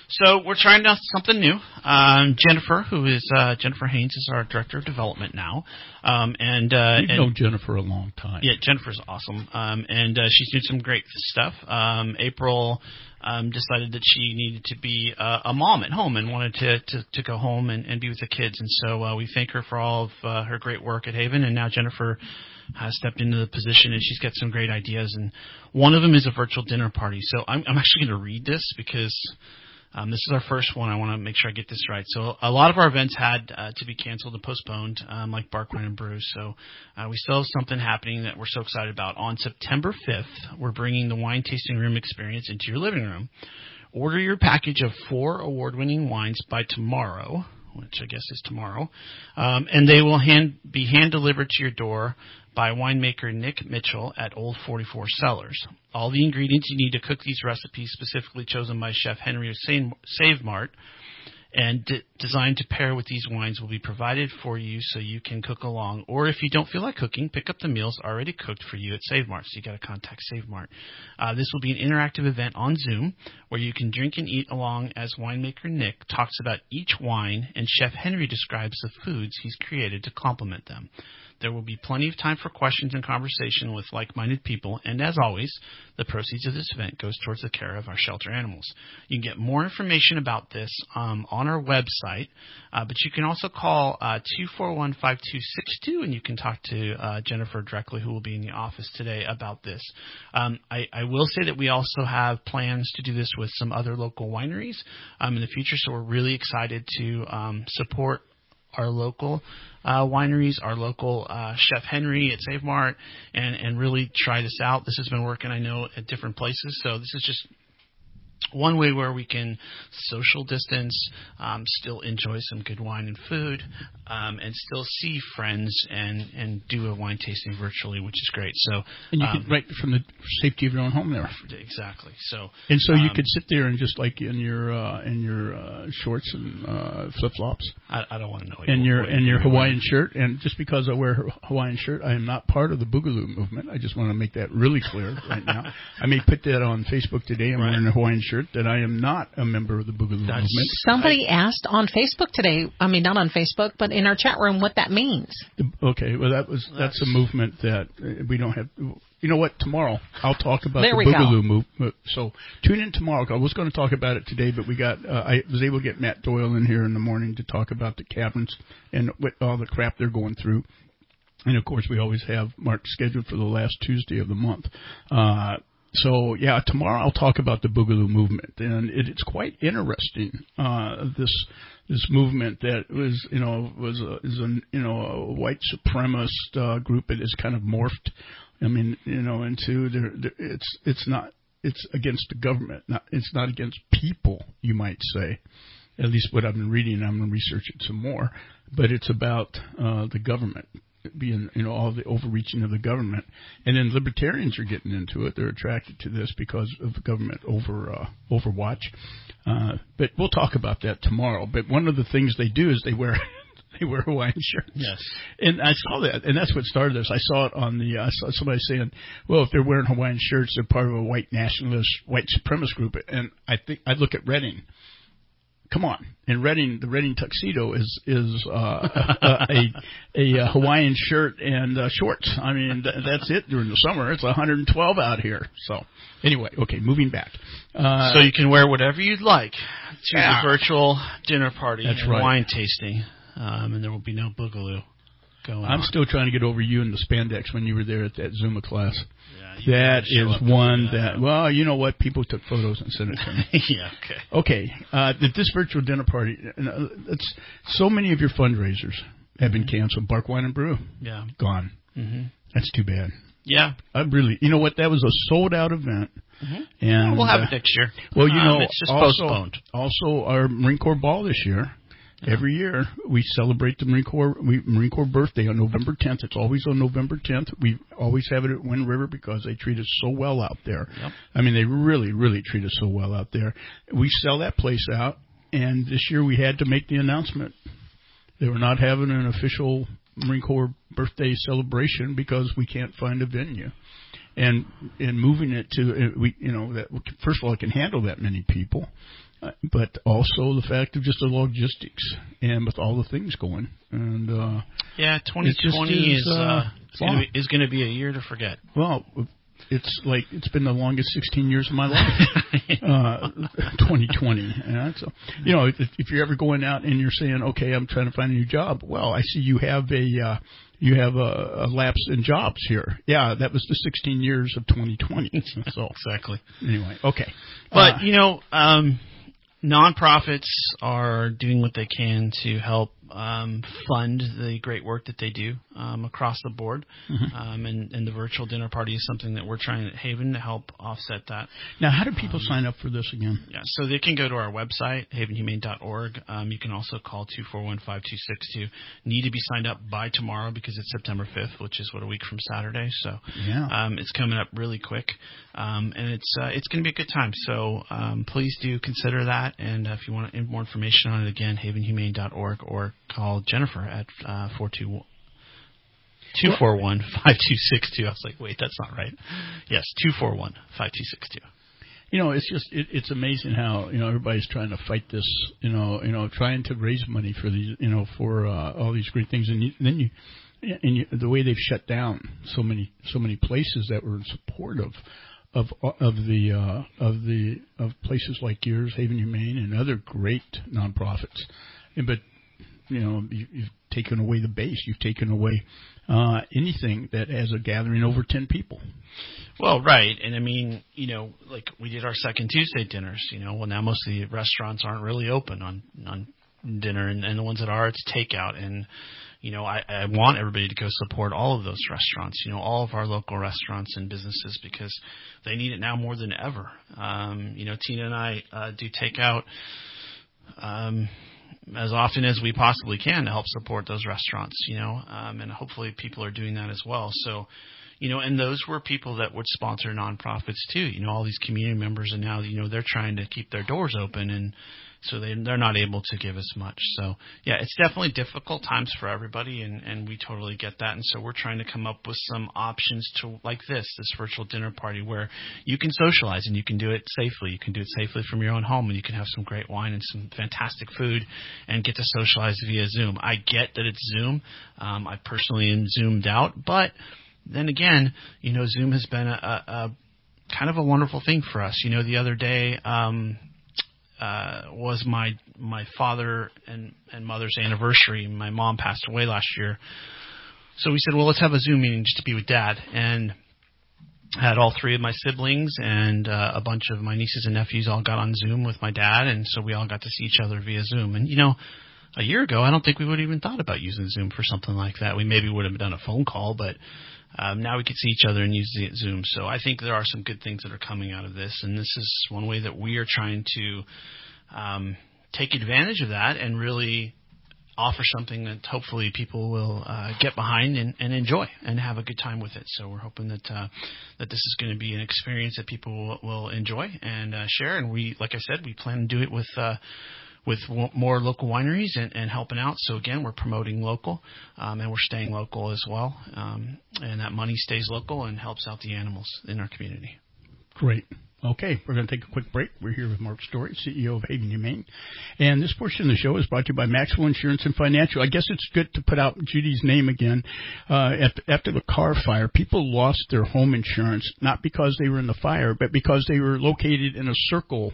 So we're trying out something new. Jennifer Haynes is our director of development now. We've known Jennifer a long time. Yeah, Jennifer's awesome. She's doing some great stuff. April decided that she needed to be a mom at home and wanted to go home and be with the kids. And so we thank her for all of her great work at Haven. And now Jennifer has stepped into the position, and she's got some great ideas. And one of them is a virtual dinner party. So I'm actually going to read this because this is our first one. I want to make sure I get this right. So a lot of our events had to be canceled and postponed, like Bark Wine and Brew. So we still have something happening that we're so excited about. On September 5th, we're bringing the wine tasting room experience into your living room. Order your package of 4 award-winning wines by tomorrow, which I guess is tomorrow, and they will be hand-delivered to your door by winemaker Nick Mitchell at Old 44 Cellars. All the ingredients you need to cook these recipes, specifically chosen by Chef Henry of Save Mart and designed to pair with these wines, will be provided for you so you can cook along. Or if you don't feel like cooking, pick up the meals already cooked for you at Save Mart. So you got to contact Save Mart. This will be an interactive event on Zoom where you can drink and eat along as winemaker Nick talks about each wine and Chef Henry describes the foods he's created to complement them. There will be plenty of time for questions and conversation with like-minded people, and as always, the proceeds of this event goes towards the care of our shelter animals. You can get more information about this on our website, but you can also call 241-5262, and you can talk to Jennifer directly, who will be in the office today, about this. I will say that we also have plans to do this with some other local wineries in the future, so we're really excited to support our local wineries, our local Chef Henry at Save Mart, and really try this out. This has been working, I know, at different places, so this is just one way where we can social distance, still enjoy some good wine and food, and still see friends and do a wine tasting virtually, which is great. So, and you can right from the safety of your own home there. Exactly. So you could sit there and just like in your shorts and flip flops. I don't want to know. And your Hawaiian shirt. And just because I wear a Hawaiian shirt, I am not part of the Boogaloo movement. I just want to make that really clear right now. I may put that on Facebook today. I'm wearing a Hawaiian shirt. That I am not a member of the Boogaloo movement. Somebody asked on Facebook today, I mean, not on Facebook, but in our chat room, what that means. Okay, well, that's a movement that we don't have. You know what? Tomorrow I'll talk about the Boogaloo movement. So tune in tomorrow. I was going to talk about it today, but we got. I was able to get Matt Doyle in here in the morning to talk about the cabins and what all the crap they're going through. And of course, we always have Mark scheduled for the last Tuesday of the month. So yeah, tomorrow I'll talk about the Boogaloo movement, and it's quite interesting. This movement that is a white supremacist group. It is kind of morphed. I mean, into it's against the government. It's not against people, you might say. At least what I've been reading. I'm going to research it some more, but it's about the government. Being, all the overreaching of the government. And then libertarians are getting into it. They're attracted to this because of the government overwatch. But we'll talk about that tomorrow. But one of the things they do is they wear Hawaiian shirts. Yes. And I saw that, and that's what started this. I saw it I saw somebody saying, well, if they're wearing Hawaiian shirts, they're part of a white nationalist, white supremacist group. And I think I'd look at Redding. Come on. In Redding, the Redding tuxedo is a Hawaiian shirt and shorts. I mean, that's it during the summer. It's 112 out here. So, anyway, okay, moving back. So you can wear whatever you'd like to the virtual dinner party and wine tasting, and there will be no Boogaloo going on. I'm still trying to get over you and the spandex when you were there at that Zuma class. That is one that, well, you know what? People took photos and sent it to me. Yeah, okay. Okay. This virtual dinner party, so many of your fundraisers have been canceled. Bark Wine and Brew. Yeah. Gone. Mm-hmm. That's too bad. Yeah. You know what? That was a sold-out event. Mm-hmm. And we'll have it next year. Well, it's just postponed. Also, our Marine Corps Ball this year. Every year we celebrate the Marine Corps birthday on November 10th. It's always on November 10th. We always have it at Wind River because they treat us so well out there. Yep. I mean, they really, really treat us so well out there. We sell that place out, and this year we had to make the announcement. They were not having an official Marine Corps birthday celebration because we can't find a venue. And moving it to, that first of all, it can handle that many people. but also the fact of just the logistics and with all the things going. And 2020 is going to be a year to forget. Well, it's been the longest 16 years of my life. 2020. And so, if you're ever going out and you're saying, okay, I'm trying to find a new job. Well, I see you have a lapse in jobs here. Yeah, that was the 16 years of 2020. So exactly. Anyway, okay. But nonprofits are doing what they can to help fund the great work that they do across the board. Mm-hmm. And the virtual dinner party is something that we're trying at Haven to help offset that. Now, how do people sign up for this again? Yeah, so they can go to our website, havenhumane.org. You can also call 241-5262. Need to be signed up by tomorrow because it's September 5th, which is a week from Saturday. So it's coming up really quick. And it's going to be a good time. So please do consider that. And if you want more information on it, again, havenhumane.org, or call Jennifer at 241-5262. I was like, wait, that's not right. Yes, 241-5262. It's amazing how everybody's trying to fight this. Trying to raise money for these, for all these great things, and then the way they've shut down so many places that were in support of places like yours, Haven Humane, and other great nonprofits, but. You've taken away the base. You've taken away anything that has a gathering over 10 people. Well, right. And I mean, like we did our second Tuesday dinners, well, now most of the restaurants aren't really open on dinner, and the ones that are, it's takeout. And, I want everybody to go support all of those restaurants, all of our local restaurants and businesses, because they need it now more than ever. Tina and I do takeout as often as we possibly can to help support those restaurants, and hopefully people are doing that as well. So, and those were people that would sponsor nonprofits too, all these community members, and now, they're trying to keep their doors open, and so they're not able to give as much. So, yeah, it's definitely difficult times for everybody, and we totally get that. And so we're trying to come up with some options to, like this virtual dinner party, where you can socialize and you can do it safely. You can do it safely from your own home, and you can have some great wine and some fantastic food and get to socialize via Zoom. I get that it's Zoom. I personally am Zoomed out, but then again, Zoom has been a kind of a wonderful thing for us. The other day, was my father and mother's anniversary. My mom passed away last year. So we said, well, let's have a Zoom meeting just to be with Dad. And had all three of my siblings and a bunch of my nieces and nephews all got on Zoom with my dad. And so we all got to see each other via Zoom. And, a year ago, I don't think we would have even thought about using Zoom for something like that. We maybe would have done a phone call, but now we could see each other and use the Zoom. So I think there are some good things that are coming out of this, and this is one way that we are trying to take advantage of that and really offer something that hopefully people will get behind and enjoy and have a good time with it. So we're hoping that this is going to be an experience that people will enjoy and share. And we, like I said, we plan to do it with more local wineries and helping out. So, again, we're promoting local, and we're staying local as well. And that money stays local and helps out the animals in our community. Great. Okay, we're going to take a quick break. We're here with Mark Story, CEO of Haven Humane. And this portion of the show is brought to you by Maxwell Insurance and Financial. I guess it's good to put out Judy's name again. After the car fire, people lost their home insurance, not because they were in the fire, but because they were located in a circle,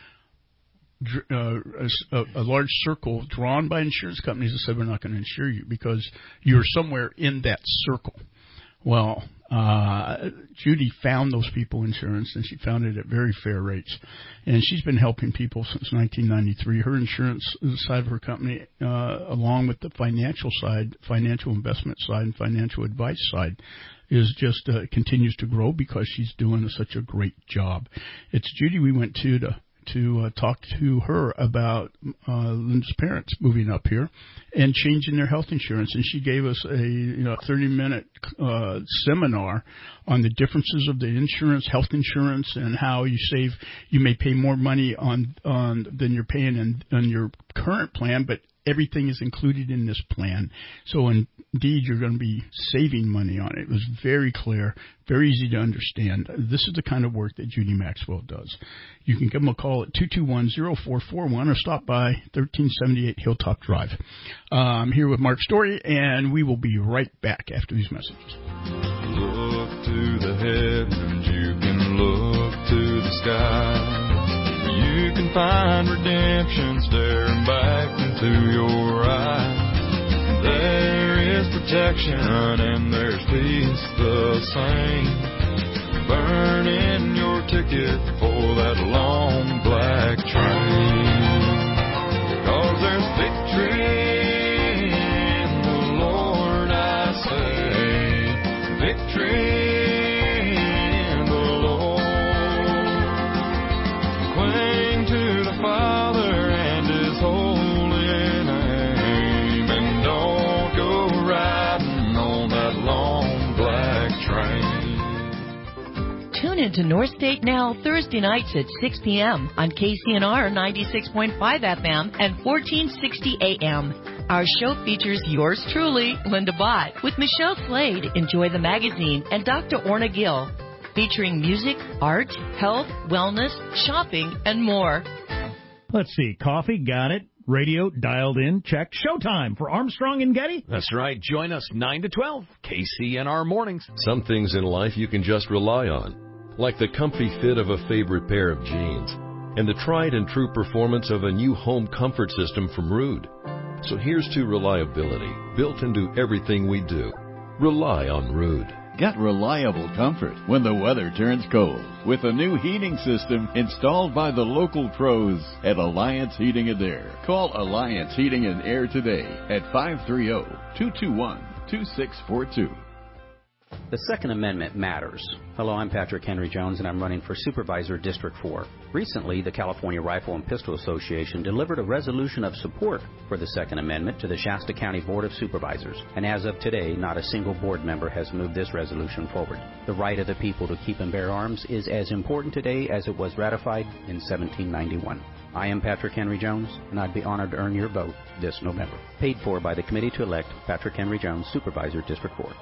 a large circle drawn by insurance companies that said, we're not going to insure you because you're somewhere in that circle. Well, Judy found those people insurance, and she found it at very fair rates. And she's been helping people since 1993. Her insurance side of her company, along with the financial side, financial investment side, and financial advice side, is just continues to grow because she's doing such a great job. It's Judy we went to talk to her about Linda's parents moving up here and changing their health insurance. And she gave us a 30-minute seminar on the differences of the insurance, health insurance, and how you may pay more money on than you're paying on your current plan, but everything is included in this plan. So indeed, you're going to be saving money on it. It was very clear, very easy to understand. This is the kind of work that Judy Maxwell does. You can give them a call at 221-0441 or stop by 1378 Hilltop Drive. I'm here with Mark Story, and we will be right back after these messages. Look to the heavens, you can look to the sky. You can find redemption staring back into your eyes. There is protection and there's peace the same. Burning your ticket for that long black train. 'Cause there's victory in the Lord, I say. Victory. Tune into North State Now Thursday nights at 6 p.m. on KCNR 96.5 FM and 1460 AM. Our show features yours truly, Linda Bott, with Michelle Slade, Enjoy the Magazine, and Dr. Orna Gill, featuring music, art, health, wellness, shopping, and more. Let's see. Coffee, got it. Radio, dialed in, check. Showtime for Armstrong and Getty. That's right. Join us 9 to 12, KCNR Mornings. Some things in life you can just rely on, like the comfy fit of a favorite pair of jeans and the tried and true performance of a new home comfort system from Rude. So here's to reliability, built into everything we do. Rely on Rude. Get reliable comfort when the weather turns cold with a new heating system installed by the local pros at Alliance Heating and Air. Call Alliance Heating and Air today at 530-221-2642. The Second Amendment matters. Hello, I'm Patrick Henry Jones, and I'm running for Supervisor District 4. Recently, the California Rifle and Pistol Association delivered a resolution of support for the Second Amendment to the Shasta County Board of Supervisors. And as of today, not a single board member has moved this resolution forward. The right of the people to keep and bear arms is as important today as it was ratified in 1791. I am Patrick Henry Jones, and I'd be honored to earn your vote this November. Paid for by the Committee to Elect Patrick Henry Jones, Supervisor District 4.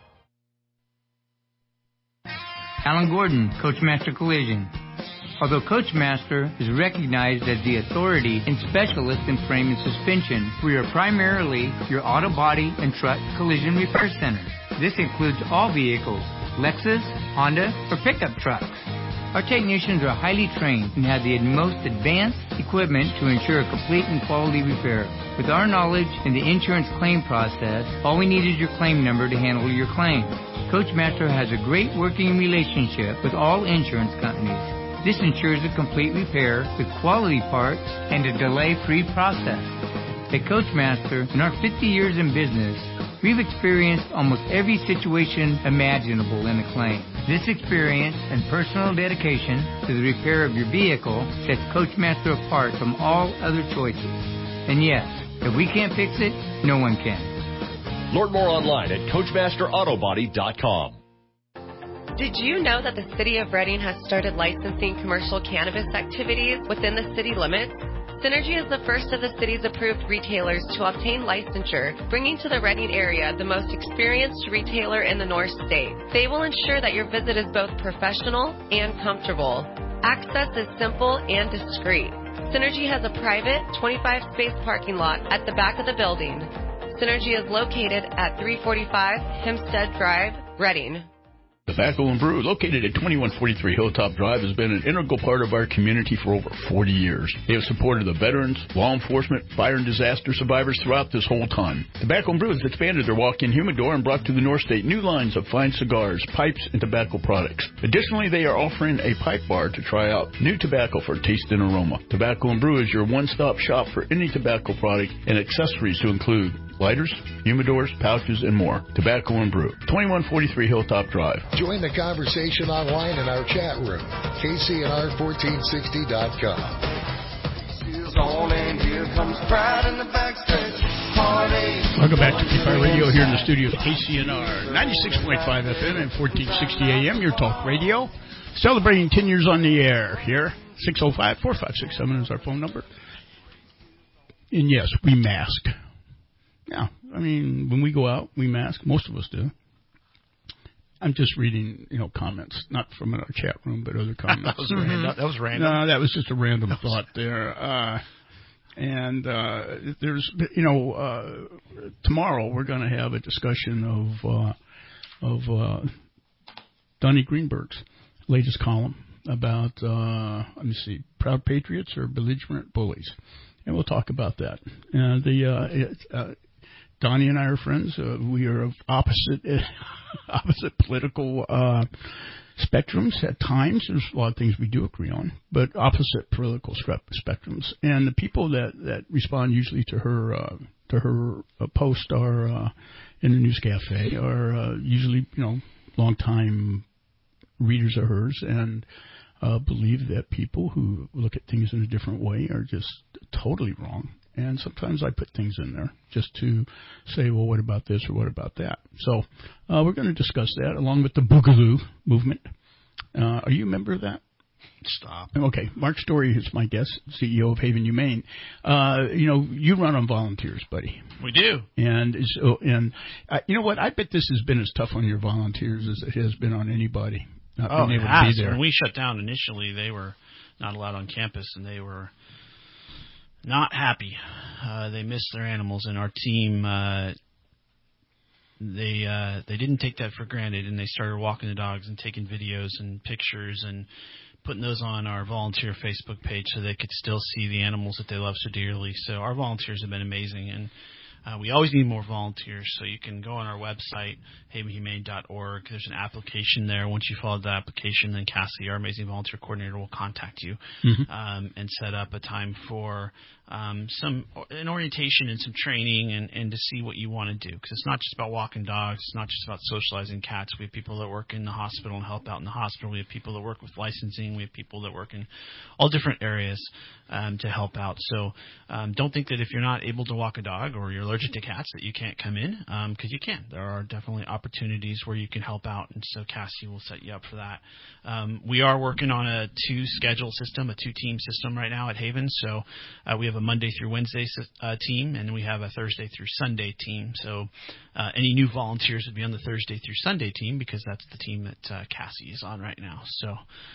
Alan Gordon, Coachmaster Collision. Although Coachmaster is recognized as the authority and specialist in frame and suspension, we are primarily your auto body and truck collision repair center. This includes all vehicles, Lexus, Honda, or pickup trucks. Our technicians are highly trained and have the most advanced equipment to ensure a complete and quality repair. With our knowledge in the insurance claim process, all we need is your claim number to handle your claim. Coachmaster has a great working relationship with all insurance companies. This ensures a complete repair with quality parts and a delay-free process. At Coachmaster, in our 50 years in business, we've experienced almost every situation imaginable in a claim. This experience and personal dedication to the repair of your vehicle sets Coachmaster apart from all other choices. And yes, if we can't fix it, no one can. Learn more online at CoachmasterAutobody.com. Did you know that the City of Reading has started licensing commercial cannabis activities within the city limits? Synergy is the first of the city's approved retailers to obtain licensure, bringing to the Reading area the most experienced retailer in the North State. They will ensure that your visit is both professional and comfortable. Access is simple and discreet. Synergy has a private 25-space parking lot at the back of the building. Synergy is located at 345 Hempstead Drive, Reading. Tobacco and Brew, located at 2143 Hilltop Drive, has been an integral part of our community for over 40 years. They have supported the veterans, law enforcement, fire and disaster survivors throughout this whole time. Tobacco and Brew has expanded their walk-in humidor and brought to the North State new lines of fine cigars, pipes, and tobacco products. Additionally, they are offering a pipe bar to try out new tobacco for taste and aroma. Tobacco and Brew is your one-stop shop for any tobacco product and accessories to include lighters, humidors, pouches, and more. Tobacco and Brew, 2143 Hilltop Drive. Join the conversation online in our chat room, KCNR1460.com. Welcome back to K-Fire Radio here in the studio of KCNR, 96.5 FM and 1460 AM, your talk radio. Celebrating 10 years on the air here. 605-4567 is our phone number. And yes, we mask. Yeah, I mean, when we go out, we mask. Most of us do. I'm just reading, comments, not from our chat room, but other comments. That was random. No, that was just a random thought there. There's, tomorrow we're going to have a discussion of Donnie Greenberg's latest column about, let me see, proud patriots or belligerent bullies. And we'll talk about that. Donnie and I are friends. We are of opposite political spectrums at times. There's a lot of things we do agree on, but opposite political spectrums. And the people that respond usually to her post are in the News Cafe are usually longtime readers of hers and believe that people who look at things in a different way are just totally wrong. And sometimes I put things in there just to say, well, what about this or what about that? So we're going to discuss that along with the Boogaloo movement. Are you a member of that? Stop. Okay. Mark Story is my guest, CEO of Haven Humane. You run on volunteers, buddy. We do. And you know what? I bet this has been as tough on your volunteers as it has been on anybody not being able to be there. When we shut down initially, they were not allowed on campus, and they were not happy. They missed their animals, and our team, they didn't take that for granted, and they started walking the dogs and taking videos and pictures and putting those on our volunteer Facebook page so they could still see the animals that they love so dearly. So our volunteers have been amazing, and we always need more volunteers, so you can go on our website, havenhumane.org. There's an application there. Once you follow the application, then Cassie, our amazing volunteer coordinator, will contact you and set up a time for an orientation and some training and to see what you want to do. Because it's not just about walking dogs. It's not just about socializing cats. We have people that work in the hospital and help out in the hospital. We have people that work with licensing. We have people that work in all different areas to help out. So don't think that if you're not able to walk a dog or you're allergic to cats that you can't come in, because you can. There are definitely opportunities where you can help out, and so Cassie will set you up for that. We are working on a two-schedule system, a two-team system right now at Haven. So we have a Monday through Wednesday team, and we have a Thursday through Sunday team. So any new volunteers would be on the Thursday through Sunday team because that's the team that Cassie is on right now. So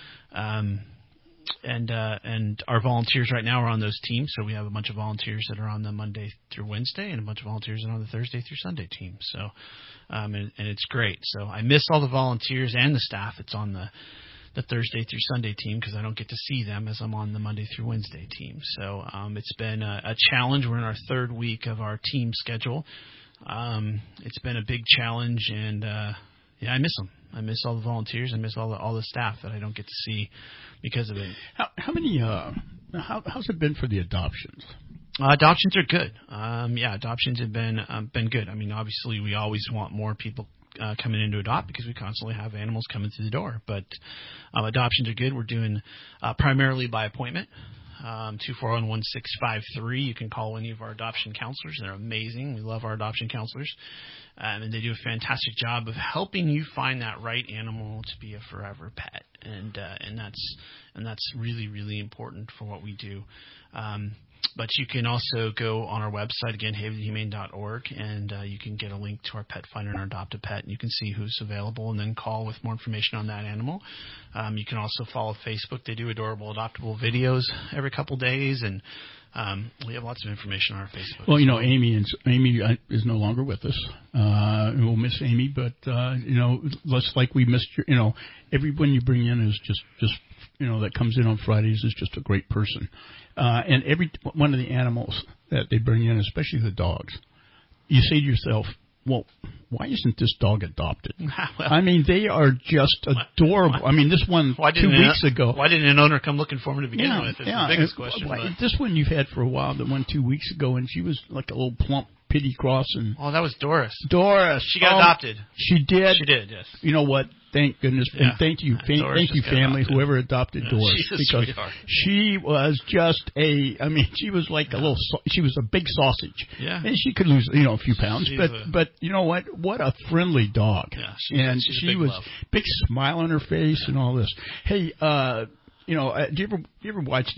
and our volunteers right now are on those teams. So we have a bunch of volunteers that are on the Monday through Wednesday and a bunch of volunteers that are on the Thursday through Sunday team. So and it's great. So I miss all the volunteers and the staff that's on the Thursday through Sunday team because I don't get to see them as I'm on the Monday through Wednesday team. So it's been a challenge. We're in our third week of our team schedule. It's been a big challenge, and I miss them. I miss all the volunteers. I miss all the staff that I don't get to see because of it. How's it been for the adoptions? Adoptions are good. Adoptions have been good. I mean, obviously, we always want more people coming in to adopt because we constantly have animals coming through the door. But adoptions are good. We're doing primarily by appointment. 241-1653. You can call any of our adoption counselors. They're amazing. We love our adoption counselors. And they do a fantastic job of helping you find that right animal to be a forever pet. And that's really, really important for what we do. But you can also go on our website, again, havenhumane.org, and you can get a link to our pet finder and our adopt a pet, and you can see who's available and then call with more information on that animal. You can also follow Facebook. They do adorable adoptable videos every couple days, and we have lots of information on our Facebook. Well, Amy is no longer with us. We'll miss Amy, but, less like we missed everyone you bring in is just that comes in on Fridays is just a great person. And every one of the animals that they bring in, especially the dogs, you say to yourself, well, why isn't this dog adopted? I mean, they are just adorable. I mean, this one 2 weeks ago. Why didn't an owner come looking for him to begin with? It's the biggest question. This one you've had for a while, the one 2 weeks ago, and she was like a little plump pitty cross. That was Doris. She got adopted. She did? She did, yes. You know what? Thank goodness. Yeah. And thank you family, adopted. Whoever adopted Doris. She's a because sweetheart. She was just she was like she was a big sausage. Yeah. And she could lose, a few pounds. But you know what? What a friendly dog. Yeah, she was big smile on her face and all this. Hey, do you ever watch these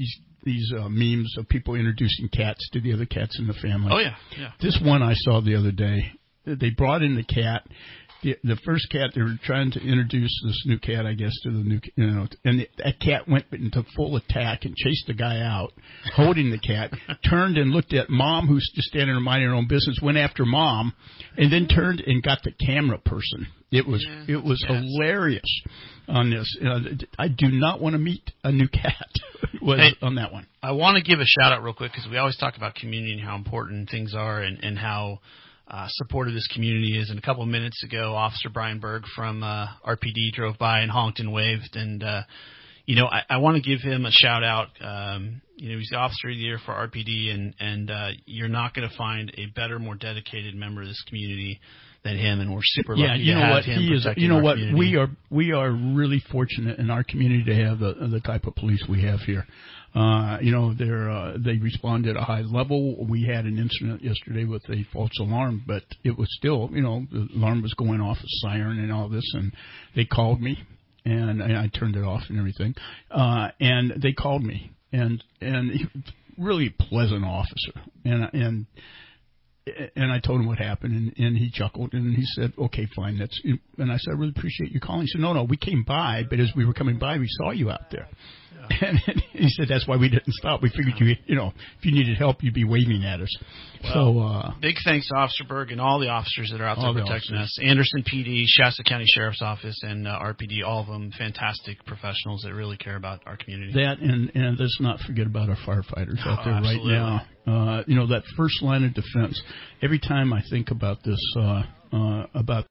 these memes of people introducing cats to the other cats in the family. Oh, yeah. This one I saw the other day. They brought in the cat. The first cat, they were trying to introduce this new cat, I guess, to the new, and that cat went into full attack and chased the guy out, holding the cat, turned and looked at Mom, who's just standing there minding her own business, went after Mom, and then turned and got the camera person. It was hilarious on this. I do not want to meet a new cat on that one. I want to give a shout out real quick because we always talk about community and how important things are and how supportive this community is. And a couple of minutes ago, Officer Brian Berg from RPD drove by and honked and waved. And, I want to give him a shout out. He's the Officer of the Year for RPD, and you're not going to find a better, more dedicated member of this community than him. And we're super lucky to have him. He is. You know what? We are really fortunate in our community to have the type of police we have here. They respond at a high level. We had an incident yesterday with a false alarm, but it was still, the alarm was going off, a siren and all this, and they called me, and I turned it off and everything. And they called me, and he, really pleasant officer, and I told him what happened, and he chuckled, and he said, "Okay, fine, and I said, "I really appreciate you calling." He said, "No, we came by, but as we were coming by, we saw you out there." And he said, "That's why we didn't stop. We figured if you needed help, you'd be waving at us." Well, big thanks to Officer Berg and all the officers that are out there protecting us. Anderson PD, Shasta County Sheriff's Office, and RPD, all of them fantastic professionals that really care about our community. That and let's not forget about our firefighters out there absolutely. Right now. That first line of defense. Every time I think about this, about